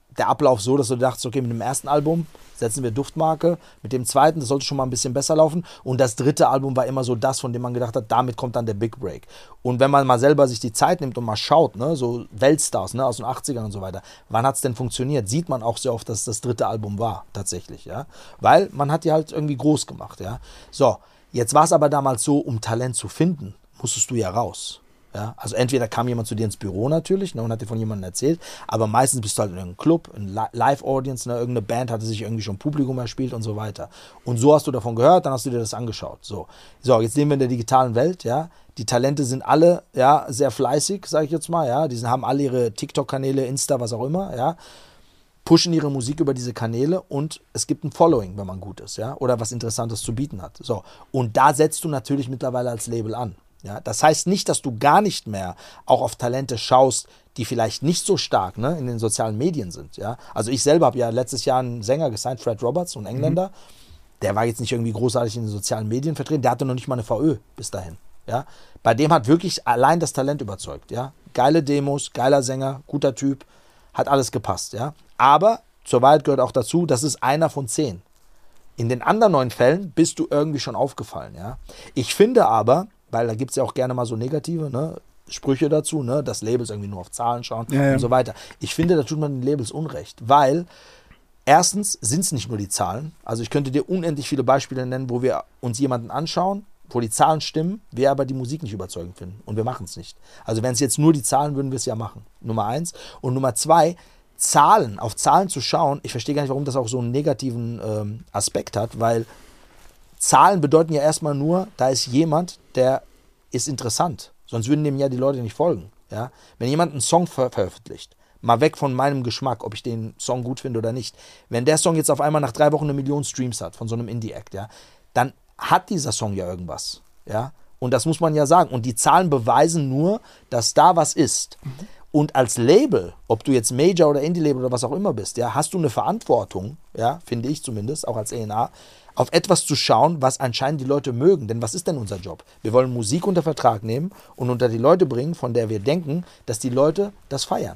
der Ablauf so, dass du dachtest, okay, mit dem ersten Album setzen wir Duftmarke, mit dem zweiten, das sollte schon mal ein bisschen besser laufen und das dritte Album war immer so das, von dem man gedacht hat, damit kommt dann der Big Break. Und wenn man mal selber sich die Zeit nimmt und mal schaut, ne, so Weltstars, ne, aus den achtzigern und so weiter, wann hat es denn funktioniert, sieht man auch sehr oft, dass es das dritte Album war, tatsächlich, ja, weil man hat die halt irgendwie groß gemacht, ja. So, jetzt war es aber damals so, um Talent zu finden, musstest du ja raus. Ja, also entweder kam jemand zu dir ins Büro natürlich, ne, und hat dir von jemandem erzählt, aber meistens bist du halt in einem Club, in Live-Audience, ne, irgendeine Band hatte sich irgendwie schon Publikum erspielt und so weiter. Und so hast du davon gehört, dann hast du dir das angeschaut. So, so jetzt leben wir in der digitalen Welt, ja. Die Talente sind alle, ja, sehr fleißig, sage ich jetzt mal, ja. Die haben alle ihre TikTok-Kanäle, Insta, was auch immer, ja. Pushen ihre Musik über diese Kanäle und es gibt ein Following, wenn man gut ist, ja, oder was Interessantes zu bieten hat. So, und da setzt du natürlich mittlerweile als Label an. Ja, das heißt nicht, dass du gar nicht mehr auch auf Talente schaust, die vielleicht nicht so stark, ne, in den sozialen Medien sind. Ja? Also ich selber habe ja letztes Jahr einen Sänger gesigned, Fred Roberts, so ein Engländer. Mhm. Der war jetzt nicht irgendwie großartig in den sozialen Medien vertreten. Der hatte noch nicht mal eine V Ö bis dahin. Ja? Bei dem hat wirklich allein das Talent überzeugt. Ja? Geile Demos, geiler Sänger, guter Typ, hat alles gepasst. Ja? Aber zur Wahrheit gehört auch dazu, das ist einer von zehn. In den anderen neun Fällen bist du irgendwie schon aufgefallen. Ja? Ich finde aber, weil da gibt es ja auch gerne mal so negative, ne, Sprüche dazu, ne, dass Labels irgendwie nur auf Zahlen schauen ja, ja. und so weiter. Ich finde, da tut man den Labels Unrecht, weil erstens sind es nicht nur die Zahlen. Also ich könnte dir unendlich viele Beispiele nennen, wo wir uns jemanden anschauen, wo die Zahlen stimmen, wir aber die Musik nicht überzeugend finden. Und wir machen es nicht. Also wenn es jetzt nur die Zahlen, würden wir es ja machen. Nummer eins. Und Nummer zwei, Zahlen, auf Zahlen zu schauen, ich verstehe gar nicht, warum das auch so einen negativen ähm, Aspekt hat, weil Zahlen bedeuten ja erstmal nur, da ist jemand, der ist interessant. Sonst würden dem ja die Leute nicht folgen. Ja? Wenn jemand einen Song ver- veröffentlicht, mal weg von meinem Geschmack, ob ich den Song gut finde oder nicht, wenn der Song jetzt auf einmal nach drei Wochen eine Million Streams hat, von so einem Indie-Act, ja, dann hat dieser Song ja irgendwas. Ja? Und das muss man ja sagen. Und die Zahlen beweisen nur, dass da was ist. Mhm. Und als Label, ob du jetzt Major oder Indie-Label oder was auch immer bist, ja, hast du eine Verantwortung, ja, finde ich zumindest, auch als E N A, auf etwas zu schauen, was anscheinend die Leute mögen. Denn was ist denn unser Job? Wir wollen Musik unter Vertrag nehmen und unter die Leute bringen, von der wir denken, dass die Leute das feiern.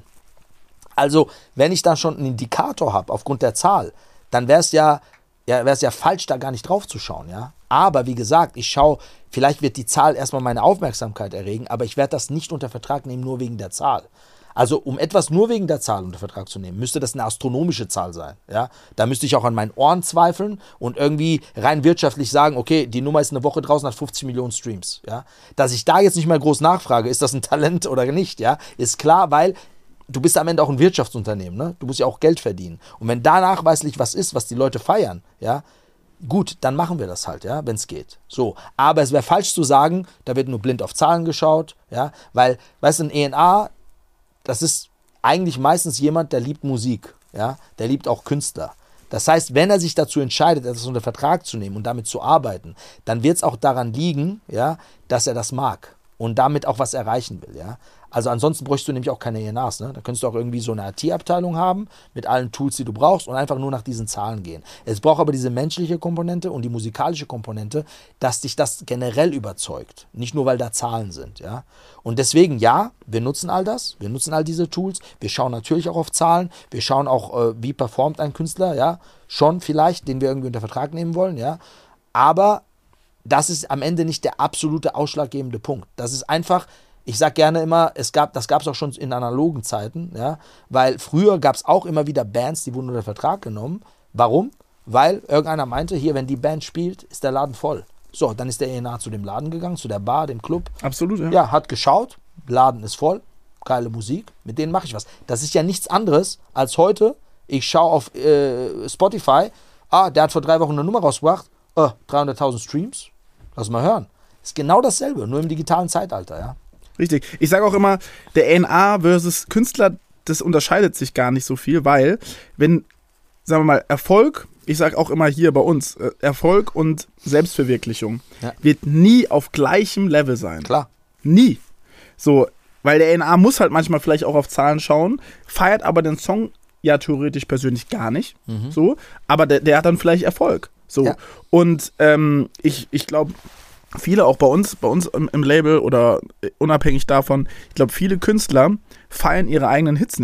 Also, wenn ich da schon einen Indikator habe, aufgrund der Zahl, dann wäre es ja, ja, wäre es ja falsch, da gar nicht drauf zu schauen, ja. Aber wie gesagt, ich schaue, vielleicht wird die Zahl erstmal meine Aufmerksamkeit erregen, aber ich werde das nicht unter Vertrag nehmen, nur wegen der Zahl. Also um etwas nur wegen der Zahl unter Vertrag zu nehmen, müsste das eine astronomische Zahl sein. Ja? Da müsste ich auch an meinen Ohren zweifeln und irgendwie rein wirtschaftlich sagen, okay, die Nummer ist eine Woche draußen, hat fünfzig Millionen Streams. Ja? Dass ich da jetzt nicht mal groß nachfrage, ist das ein Talent oder nicht, ja? Ist klar, weil du bist am Ende auch ein Wirtschaftsunternehmen. Ne? Du musst ja auch Geld verdienen. Und wenn da nachweislich was ist, was die Leute feiern, ja, gut, dann machen wir das halt, ja, wenn es geht. So, aber es wäre falsch zu sagen, da wird nur blind auf Zahlen geschaut, ja, weil, weißt du, ein E N A, das ist eigentlich meistens jemand, der liebt Musik, ja, der liebt auch Künstler. Das heißt, wenn er sich dazu entscheidet, etwas unter Vertrag zu nehmen und damit zu arbeiten, dann wird es auch daran liegen, ja, dass er das mag und damit auch was erreichen will, ja. Also ansonsten bräuchst du nämlich auch keine E N As, ne? Da könntest du auch irgendwie so eine I T-Abteilung haben mit allen Tools, die du brauchst und einfach nur nach diesen Zahlen gehen. Es braucht aber diese menschliche Komponente und die musikalische Komponente, dass dich das generell überzeugt. Nicht nur, weil da Zahlen sind, ja. Und deswegen, ja, wir nutzen all das, wir nutzen all diese Tools, wir schauen natürlich auch auf Zahlen, wir schauen auch, äh, wie performt ein Künstler, ja, schon vielleicht, den wir irgendwie unter Vertrag nehmen wollen, ja. Aber das ist am Ende nicht der absolute ausschlaggebende Punkt. Das ist einfach... Ich sage gerne immer, es gab, das gab es auch schon in analogen Zeiten, ja, weil früher gab es auch immer wieder Bands, die wurden unter Vertrag genommen. Warum? Weil irgendeiner meinte, hier, wenn die Band spielt, ist der Laden voll. So, dann ist der E N A zu dem Laden gegangen, zu der Bar, dem Club. Absolut, ja. Ja, hat geschaut, Laden ist voll, geile Musik, mit denen mache ich was. Das ist ja nichts anderes als heute, ich schaue auf äh, Spotify, ah, der hat vor drei Wochen eine Nummer rausgebracht, oh, dreihunderttausend Streams, lass mal hören. Ist genau dasselbe, nur im digitalen Zeitalter, ja. Richtig. Ich sage auch immer, der E N A versus Künstler, das unterscheidet sich gar nicht so viel, weil, wenn, sagen wir mal, Erfolg, ich sage auch immer hier bei uns, Erfolg und Selbstverwirklichung ja. wird nie auf gleichem Level sein. Klar. Nie. So, weil der E N A muss halt manchmal vielleicht auch auf Zahlen schauen, feiert aber den Song ja theoretisch persönlich gar nicht. Mhm. So, aber der, der hat dann vielleicht Erfolg. So. Ja. Und ähm, ich, ich glaube, viele auch bei uns, bei uns im, im Label oder unabhängig davon, ich glaube, viele Künstler feiern ihre eigenen Hits nicht.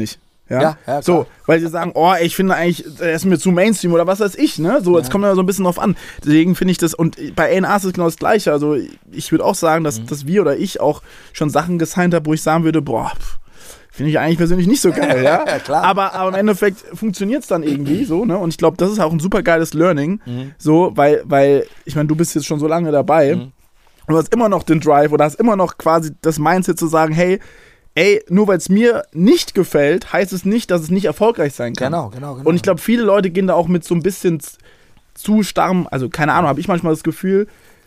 Ja, Ja, ja, so, klar. weil sie sagen, oh, ich finde eigentlich, er ist mir zu Mainstream oder was weiß ich, ne? So, jetzt Ja. kommt ja so ein bisschen drauf an. Deswegen finde ich das, und bei A and R ist es genau das Gleiche. Also ich würde auch sagen, dass, Mhm. dass wir oder ich auch schon Sachen gesigned haben, wo ich sagen würde, boah, pff, finde ich eigentlich persönlich nicht so geil, ja? Ja, klar. Aber, aber im Endeffekt funktioniert es dann irgendwie so, ne? Und ich glaube, das ist auch ein super geiles Learning. Mhm. So, weil, weil, ich meine, du bist jetzt schon so lange dabei Mhm. und du hast immer noch den Drive oder hast immer noch quasi das Mindset zu sagen, hey, ey, nur weil es mir nicht gefällt, heißt es nicht, dass es nicht erfolgreich sein kann. Genau, genau, genau. Und ich glaube, viele Leute gehen da auch mit so ein bisschen z- zu starrem, also keine Ahnung, habe ich manchmal das Gefühl,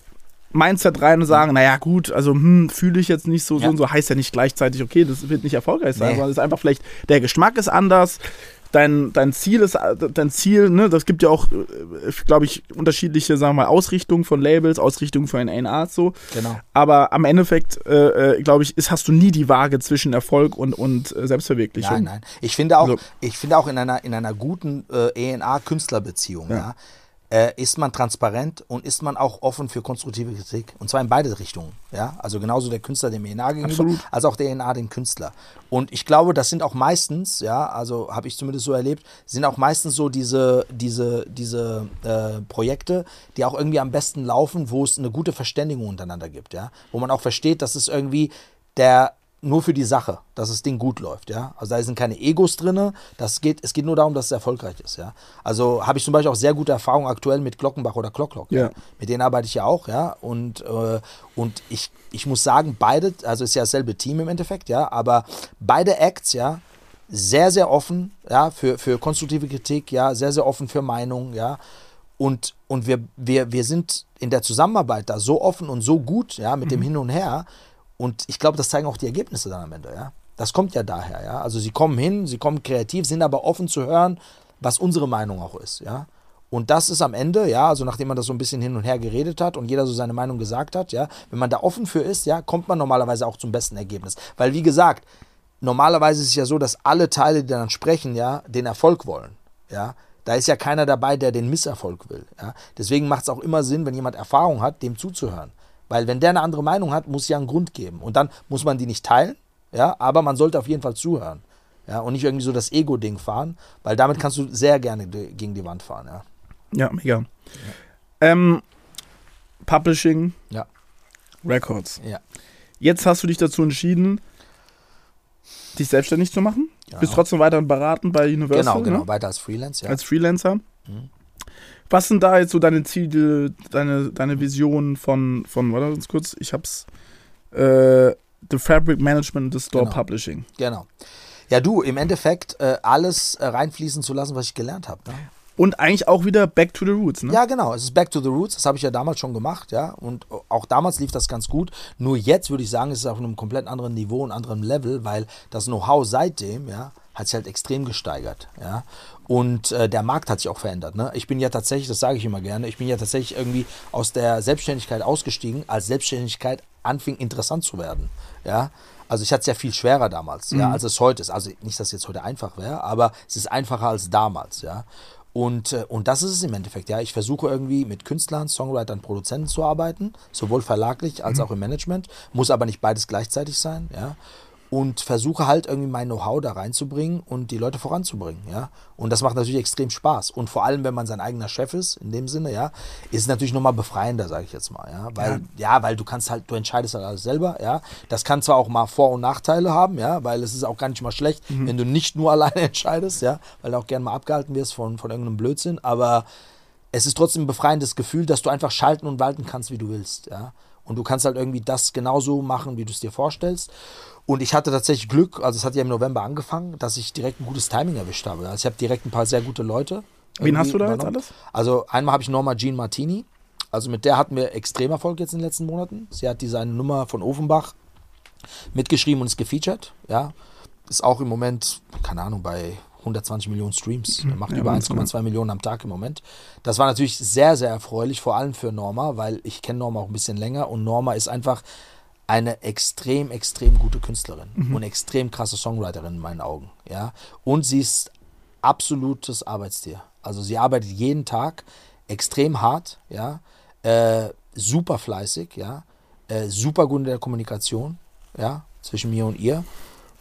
Mindset rein und sagen, naja gut, also hm, fühle ich jetzt nicht so, so Ja. und so, heißt ja nicht gleichzeitig, okay, das wird nicht erfolgreich sein, Nee. sondern es ist einfach vielleicht, der Geschmack ist anders, dein, dein Ziel ist, dein Ziel, ne, das gibt ja auch, glaube ich, unterschiedliche, sagen wir mal, Ausrichtungen von Labels, Ausrichtungen für ein A and R so. Genau. Aber am Endeffekt, äh, äh, glaube ich, ist, hast du nie die Waage zwischen Erfolg und, und äh, Selbstverwirklichung. Nein, nein. Ich finde auch, Also- ich finde auch in einer, in einer guten äh, A and R-Künstlerbeziehung, Ja. ja. äh, ist man transparent und ist man auch offen für konstruktive Kritik. Und zwar in beide Richtungen. Ja? Also genauso der Künstler dem A and R gegenüber, Absolut. als auch der A and R dem Künstler. Und ich glaube, das sind auch meistens, ja, also habe ich zumindest so erlebt, sind auch meistens so diese, diese, diese äh, Projekte, die auch irgendwie am besten laufen, wo es eine gute Verständigung untereinander gibt, ja. Wo man auch versteht, dass es irgendwie der nur für die Sache, dass das Ding gut läuft, ja. Also da sind keine Egos drin, das geht, es geht nur darum, dass es erfolgreich ist, ja. Also habe ich zum Beispiel auch sehr gute Erfahrungen aktuell mit Glockenbach oder Clocklock. Ja. Mit denen arbeite ich ja auch, ja. Und, äh, und ich, ich muss sagen, beide, also ist ja dasselbe Team im Endeffekt, ja, aber beide Acts, ja, sehr, sehr offen, ja, für, für konstruktive Kritik, ja, sehr, sehr offen für Meinung, ja. Und, und wir, wir, wir sind in der Zusammenarbeit da so offen und so gut, ja, mit dem Hin und Her. Und ich glaube, das zeigen auch die Ergebnisse dann am Ende, ja. Das kommt ja daher, ja. Also sie kommen hin, sie kommen kreativ, sind aber offen zu hören, was unsere Meinung auch ist, ja. Und das ist am Ende, ja, also nachdem man das so ein bisschen hin und her geredet hat und jeder so seine Meinung gesagt hat, ja, wenn man da offen für ist, ja, kommt man normalerweise auch zum besten Ergebnis. Weil, wie gesagt, normalerweise ist es ja so, dass alle Teile, die dann sprechen, ja, den Erfolg wollen, ja. Da ist ja keiner dabei, der den Misserfolg will, ja. Deswegen macht es auch immer Sinn, wenn jemand Erfahrung hat, dem zuzuhören. Weil wenn der eine andere Meinung hat, muss es ja einen Grund geben. Und dann muss man die nicht teilen, ja, aber man sollte auf jeden Fall zuhören. Ja, und nicht irgendwie so das Ego-Ding fahren, weil damit kannst du sehr gerne de- gegen die Wand fahren, ja. Ja, mega. Ähm, Publishing, Ja. Records. Ja. Jetzt hast du dich dazu entschieden, dich selbstständig zu machen. Genau. Bist trotzdem weiterhin beraten bei Universal, Genau, genau, ne? weiter als Freelance, ja. Als Freelancer. Mhm. Was sind da jetzt so deine Ziele, deine, deine Visionen von, von, warte ganz kurz, ich hab's, äh, The Fabric Management, The Store Genau. Publishing. Genau. Ja, du, im Endeffekt äh, alles äh, reinfließen zu lassen, was ich gelernt habe. Ne? Und eigentlich auch wieder Back to the Roots, ne? Ja, genau. Es ist Back to the Roots. Das habe ich ja damals schon gemacht, ja. Und auch damals lief das ganz gut. Nur jetzt würde ich sagen, es ist auf einem komplett anderen Niveau und anderem Level, weil das Know-how seitdem, ja, hat sich halt extrem gesteigert, ja. Und äh, der Markt hat sich auch verändert, ne? Ich bin ja tatsächlich, das sage ich immer gerne, ich bin ja tatsächlich irgendwie aus der Selbstständigkeit ausgestiegen, als Selbstständigkeit anfing interessant zu werden, ja. Also ich hatte es ja viel schwerer damals, ja, als es heute ist. Also nicht, dass es jetzt heute einfach wäre, aber es ist einfacher als damals, ja. Und, äh, und das ist es im Endeffekt, ja. Ich versuche irgendwie mit Künstlern, Songwritern, Produzenten zu arbeiten, sowohl verlaglich als auch im Management, muss aber nicht beides gleichzeitig sein, ja. Und versuche halt irgendwie mein Know-how da reinzubringen und die Leute voranzubringen, ja. Und das macht natürlich extrem Spaß. Und vor allem, wenn man sein eigener Chef ist, in dem Sinne, ja, ist es natürlich nochmal befreiender, sage ich jetzt mal, ja. Weil, ja. ja, weil du kannst halt, du entscheidest halt alles selber, ja. Das kann zwar auch mal Vor- und Nachteile haben, ja, weil es ist auch gar nicht mal schlecht, mhm. wenn du nicht nur alleine entscheidest, ja, weil du auch gerne mal abgehalten wirst von, von irgendeinem Blödsinn, aber es ist trotzdem ein befreiendes Gefühl, dass du einfach schalten und walten kannst, wie du willst, ja. Und du kannst halt irgendwie das genauso machen, wie du es dir vorstellst. Und ich hatte tatsächlich Glück, also es hat ja im November angefangen, dass ich direkt ein gutes Timing erwischt habe. Also ich habe direkt ein paar sehr gute Leute. Wen hast du da übernommen. jetzt alles? Also einmal habe ich Norma Jean Martini. Also mit der hatten wir extrem Erfolg jetzt in den letzten Monaten. Sie hat diese eine Nummer von Offenbach mitgeschrieben und ist gefeatured. Ja, ist auch im Moment, keine Ahnung, bei hundertzwanzig Millionen Streams. Er macht Ja, über Wahnsinn, eins Komma zwei Millionen am Tag im Moment. Das war natürlich sehr, sehr erfreulich, vor allem für Norma, weil ich kenne Norma auch ein bisschen länger und Norma ist einfach eine extrem, extrem gute Künstlerin mhm. und extrem krasse Songwriterin in meinen Augen. Ja? Und sie ist absolutes Arbeitstier. Also sie arbeitet jeden Tag extrem hart, ja, äh, super fleißig, ja, äh, super gut in der Kommunikation, ja, zwischen mir und ihr.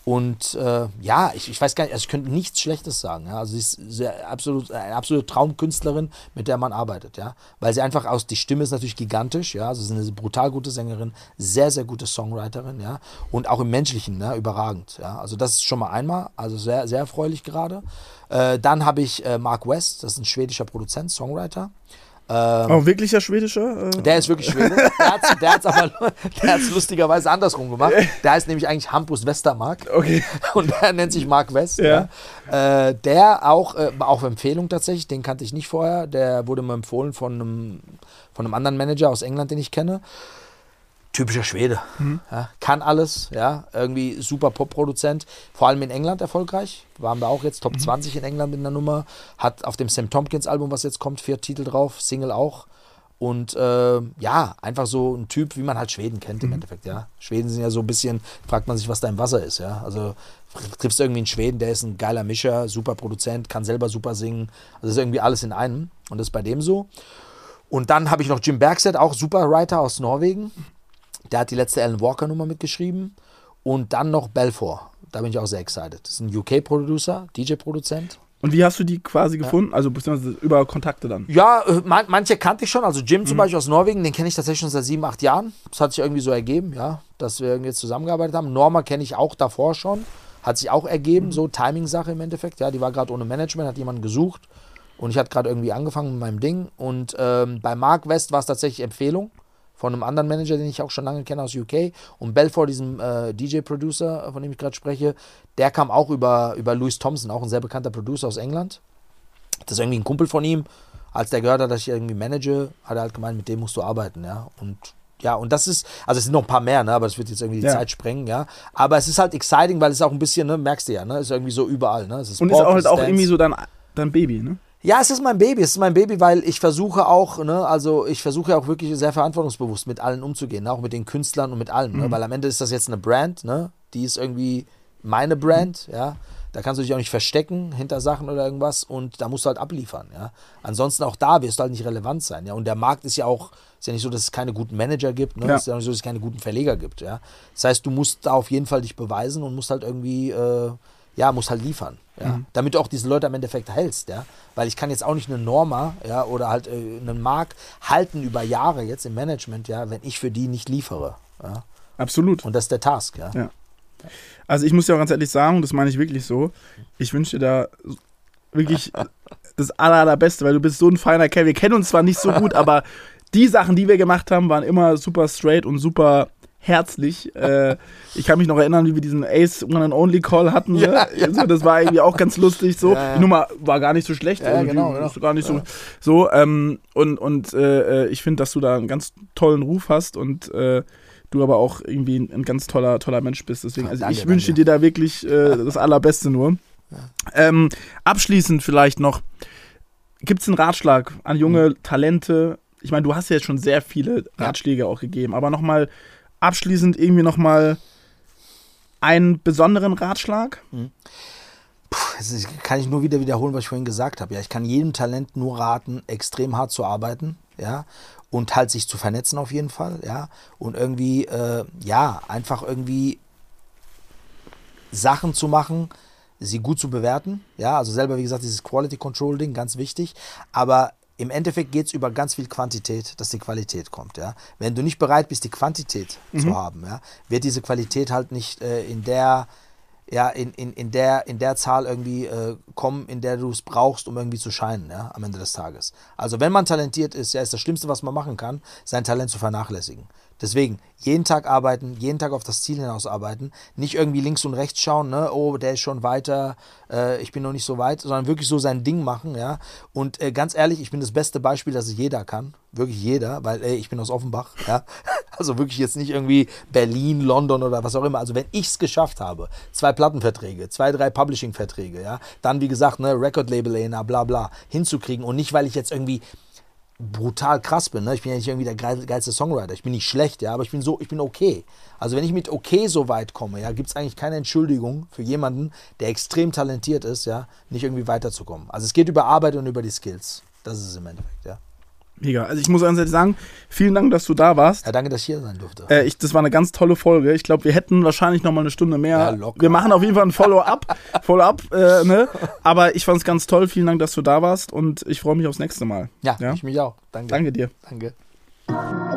Und äh, ja, ich, ich weiß gar nicht, also ich könnte nichts Schlechtes sagen. Ja? Also sie ist sehr, absolut, eine absolute Traumkünstlerin, mit der man arbeitet. Ja? Weil sie einfach aus, die Stimme ist natürlich gigantisch. Ja? Also sie ist eine brutal gute Sängerin, sehr, sehr gute Songwriterin. Ja? Und auch im Menschlichen, ne? Überragend. Ja? Also das ist schon mal einmal, also sehr, sehr erfreulich gerade. Äh, dann habe ich äh, Mark West, das ist ein schwedischer Produzent, Songwriter. Ähm, oh, wirklicher schwedischer? Äh? Der ist wirklich Schwede. Der hat es der hat's aber der hat's lustigerweise andersrum gemacht. Der heißt nämlich eigentlich Hampus Westermark. Okay. Und der nennt sich Mark West. Ja. Ja. Äh, der auch, äh, auf Empfehlung tatsächlich, den kannte ich nicht vorher. Der wurde mir empfohlen von einem, von einem anderen Manager aus England, den ich kenne. Typischer Schwede. Mhm. Ja, kann alles, ja, irgendwie super Pop-Produzent, vor allem in England erfolgreich. Waren wir auch jetzt Top mhm. zwanzig in England in der Nummer. Hat auf dem Sam Tompkins Album, was jetzt kommt, vier Titel drauf, Single auch. Und äh, ja, einfach so ein Typ, wie man halt Schweden kennt im mhm. Endeffekt, ja. Schweden sind ja so ein bisschen, fragt man sich, was da im Wasser ist, ja. Also triffst du irgendwie einen Schweden, der ist ein geiler Mischer, super Produzent, kann selber super singen. Also ist irgendwie alles in einem. Und das ist bei dem so. Und dann habe ich noch Jim Bergstedt, auch super Writer aus Norwegen. Der hat die letzte Alan Walker-Nummer mitgeschrieben. Und dann noch Belfour. Da bin ich auch sehr excited. Das ist ein U K-Producer, D J-Produzent. Und wie hast du die quasi gefunden? Ja. Also beziehungsweise über Kontakte dann? Ja, man, manche kannte ich schon. Also Jim zum mhm. Beispiel aus Norwegen, den kenne ich tatsächlich schon seit sieben, acht Jahren. Das hat sich irgendwie so ergeben, ja, dass wir irgendwie jetzt zusammengearbeitet haben. Norma kenne ich auch davor schon. Hat sich auch ergeben, mhm. so Timing-Sache im Endeffekt. Ja, die war gerade ohne Management, hat jemanden gesucht. Und ich hatte gerade irgendwie angefangen mit meinem Ding. Und ähm, bei Mark West war es tatsächlich Empfehlung von einem anderen Manager, den ich auch schon lange kenne aus U K. Und Belfour, diesem äh, D J-Producer, von dem ich gerade spreche, der kam auch über, über Louis Thompson, auch ein sehr bekannter Producer aus England. Das ist irgendwie ein Kumpel von ihm. Als der gehört hat, dass ich irgendwie manage, hat er halt gemeint, mit dem musst du arbeiten. Ja, und ja, und das ist, also es sind noch ein paar mehr, ne, aber das wird jetzt irgendwie die ja. Zeit sprengen, ja. Aber es ist halt exciting, weil es auch ein bisschen, ne, merkst du ja, ne, ist irgendwie so überall, ne. Es ist und Pop, ist auch halt auch irgendwie so dein, dein Baby, ne? Ja, es ist mein Baby, es ist mein Baby, weil ich versuche auch, ne, also ich versuche auch wirklich sehr verantwortungsbewusst mit allen umzugehen, ne, auch mit den Künstlern und mit allem, mhm. ne, weil am Ende ist das jetzt eine Brand, ne, die ist irgendwie meine Brand, mhm. ja, da kannst du dich auch nicht verstecken hinter Sachen oder irgendwas und da musst du halt abliefern, ja. Ansonsten auch da wirst du halt nicht relevant sein, ja, und der Markt ist ja auch, ist ja nicht so, dass es keine guten Manager gibt, ne, ja. ist ja auch nicht so, dass es keine guten Verleger gibt, ja. Das heißt, du musst da auf jeden Fall dich beweisen und musst halt irgendwie, äh, ja, musst halt liefern, ja, mhm. damit du auch diese Leute am Endeffekt hältst, ja, weil ich kann jetzt auch nicht eine Norma, ja, oder halt äh, einen Markt halten über Jahre jetzt im Management, ja, wenn ich für die nicht liefere, ja. Absolut. Und das ist der Task, ja. ja. Also ich muss dir auch ganz ehrlich sagen, das meine ich wirklich so, ich wünsche dir da wirklich das aller, allerbeste, weil du bist so ein feiner Kerl, wir kennen uns zwar nicht so gut, aber die Sachen, die wir gemacht haben, waren immer super straight und super herzlich. Äh, ich kann mich noch erinnern, wie wir diesen Ace One and Only Call hatten. Ne? Ja, ja. Also das war irgendwie auch ganz lustig. So. Ja, ja. Die Nummer war gar nicht so schlecht. Ja, genau, genau. Gar nicht ja. so. so ähm, und und äh, ich finde, dass du da einen ganz tollen Ruf hast und äh, du aber auch irgendwie ein, ein ganz toller, toller Mensch bist. Deswegen, also danke, ich wünsche danke. dir da wirklich äh, das Allerbeste nur. Ja. Ähm, abschließend vielleicht noch, gibt es einen Ratschlag an junge mhm. Talente? Ich meine, du hast ja jetzt schon sehr viele Ratschläge ja. auch gegeben, aber nochmal abschließend irgendwie nochmal einen besonderen Ratschlag? Mhm. Puh, das kann ich nur wieder wiederholen, was ich vorhin gesagt habe. Ja, ich kann jedem Talent nur raten, extrem hart zu arbeiten, ja, und halt sich zu vernetzen auf jeden Fall, ja, und irgendwie, äh, ja, einfach irgendwie Sachen zu machen, sie gut zu bewerten, ja, also selber, wie gesagt, dieses Quality Control Ding, ganz wichtig, aber im Endeffekt geht es über ganz viel Quantität, dass die Qualität kommt, ja. Wenn du nicht bereit bist, die Quantität mhm. zu haben, ja, wird diese Qualität halt nicht äh, in der, ja, in, in, in der, in der Zahl irgendwie äh, kommen, in der du es brauchst, um irgendwie zu scheinen, ja, am Ende des Tages. Also wenn man talentiert ist, ja, ist das Schlimmste, was man machen kann, sein Talent zu vernachlässigen. Deswegen, jeden Tag arbeiten, jeden Tag auf das Ziel hinaus arbeiten, nicht irgendwie links und rechts schauen, ne, oh, der ist schon weiter, äh, ich bin noch nicht so weit, sondern wirklich so sein Ding machen, ja. Und äh, ganz ehrlich, ich bin das beste Beispiel, dass es jeder kann, wirklich jeder, weil ey, ich bin aus Offenbach, ja. Also wirklich jetzt nicht irgendwie Berlin, London oder was auch immer. Also wenn ich es geschafft habe, zwei Plattenverträge, zwei, drei Publishing-Verträge, ja, dann wie gesagt, ne, Record-Label, bla bla, hinzukriegen und nicht, weil ich jetzt irgendwie brutal krass bin, ne? Ich bin ja nicht irgendwie der geilste Songwriter, ich bin nicht schlecht, ja, aber ich bin so, ich bin okay. Also wenn ich mit okay so weit komme, ja, gibt es eigentlich keine Entschuldigung für jemanden, der extrem talentiert ist, ja, nicht irgendwie weiterzukommen. Also es geht über Arbeit und über die Skills. Das ist es im Endeffekt, ja. Mega. Also ich muss ganz ehrlich sagen, vielen Dank, dass du da warst. Ja, danke, dass ich hier sein durfte. Äh, ich, das war eine ganz tolle Folge. Ich glaube, wir hätten wahrscheinlich noch mal eine Stunde mehr. Ja, locker. Wir machen auf jeden Fall ein Follow-up. Follow-up, äh, ne? Aber ich fand es ganz toll. Vielen Dank, dass du da warst und ich freue mich aufs nächste Mal. Ja, ja? ich mich auch. Danke. Danke dir. Danke.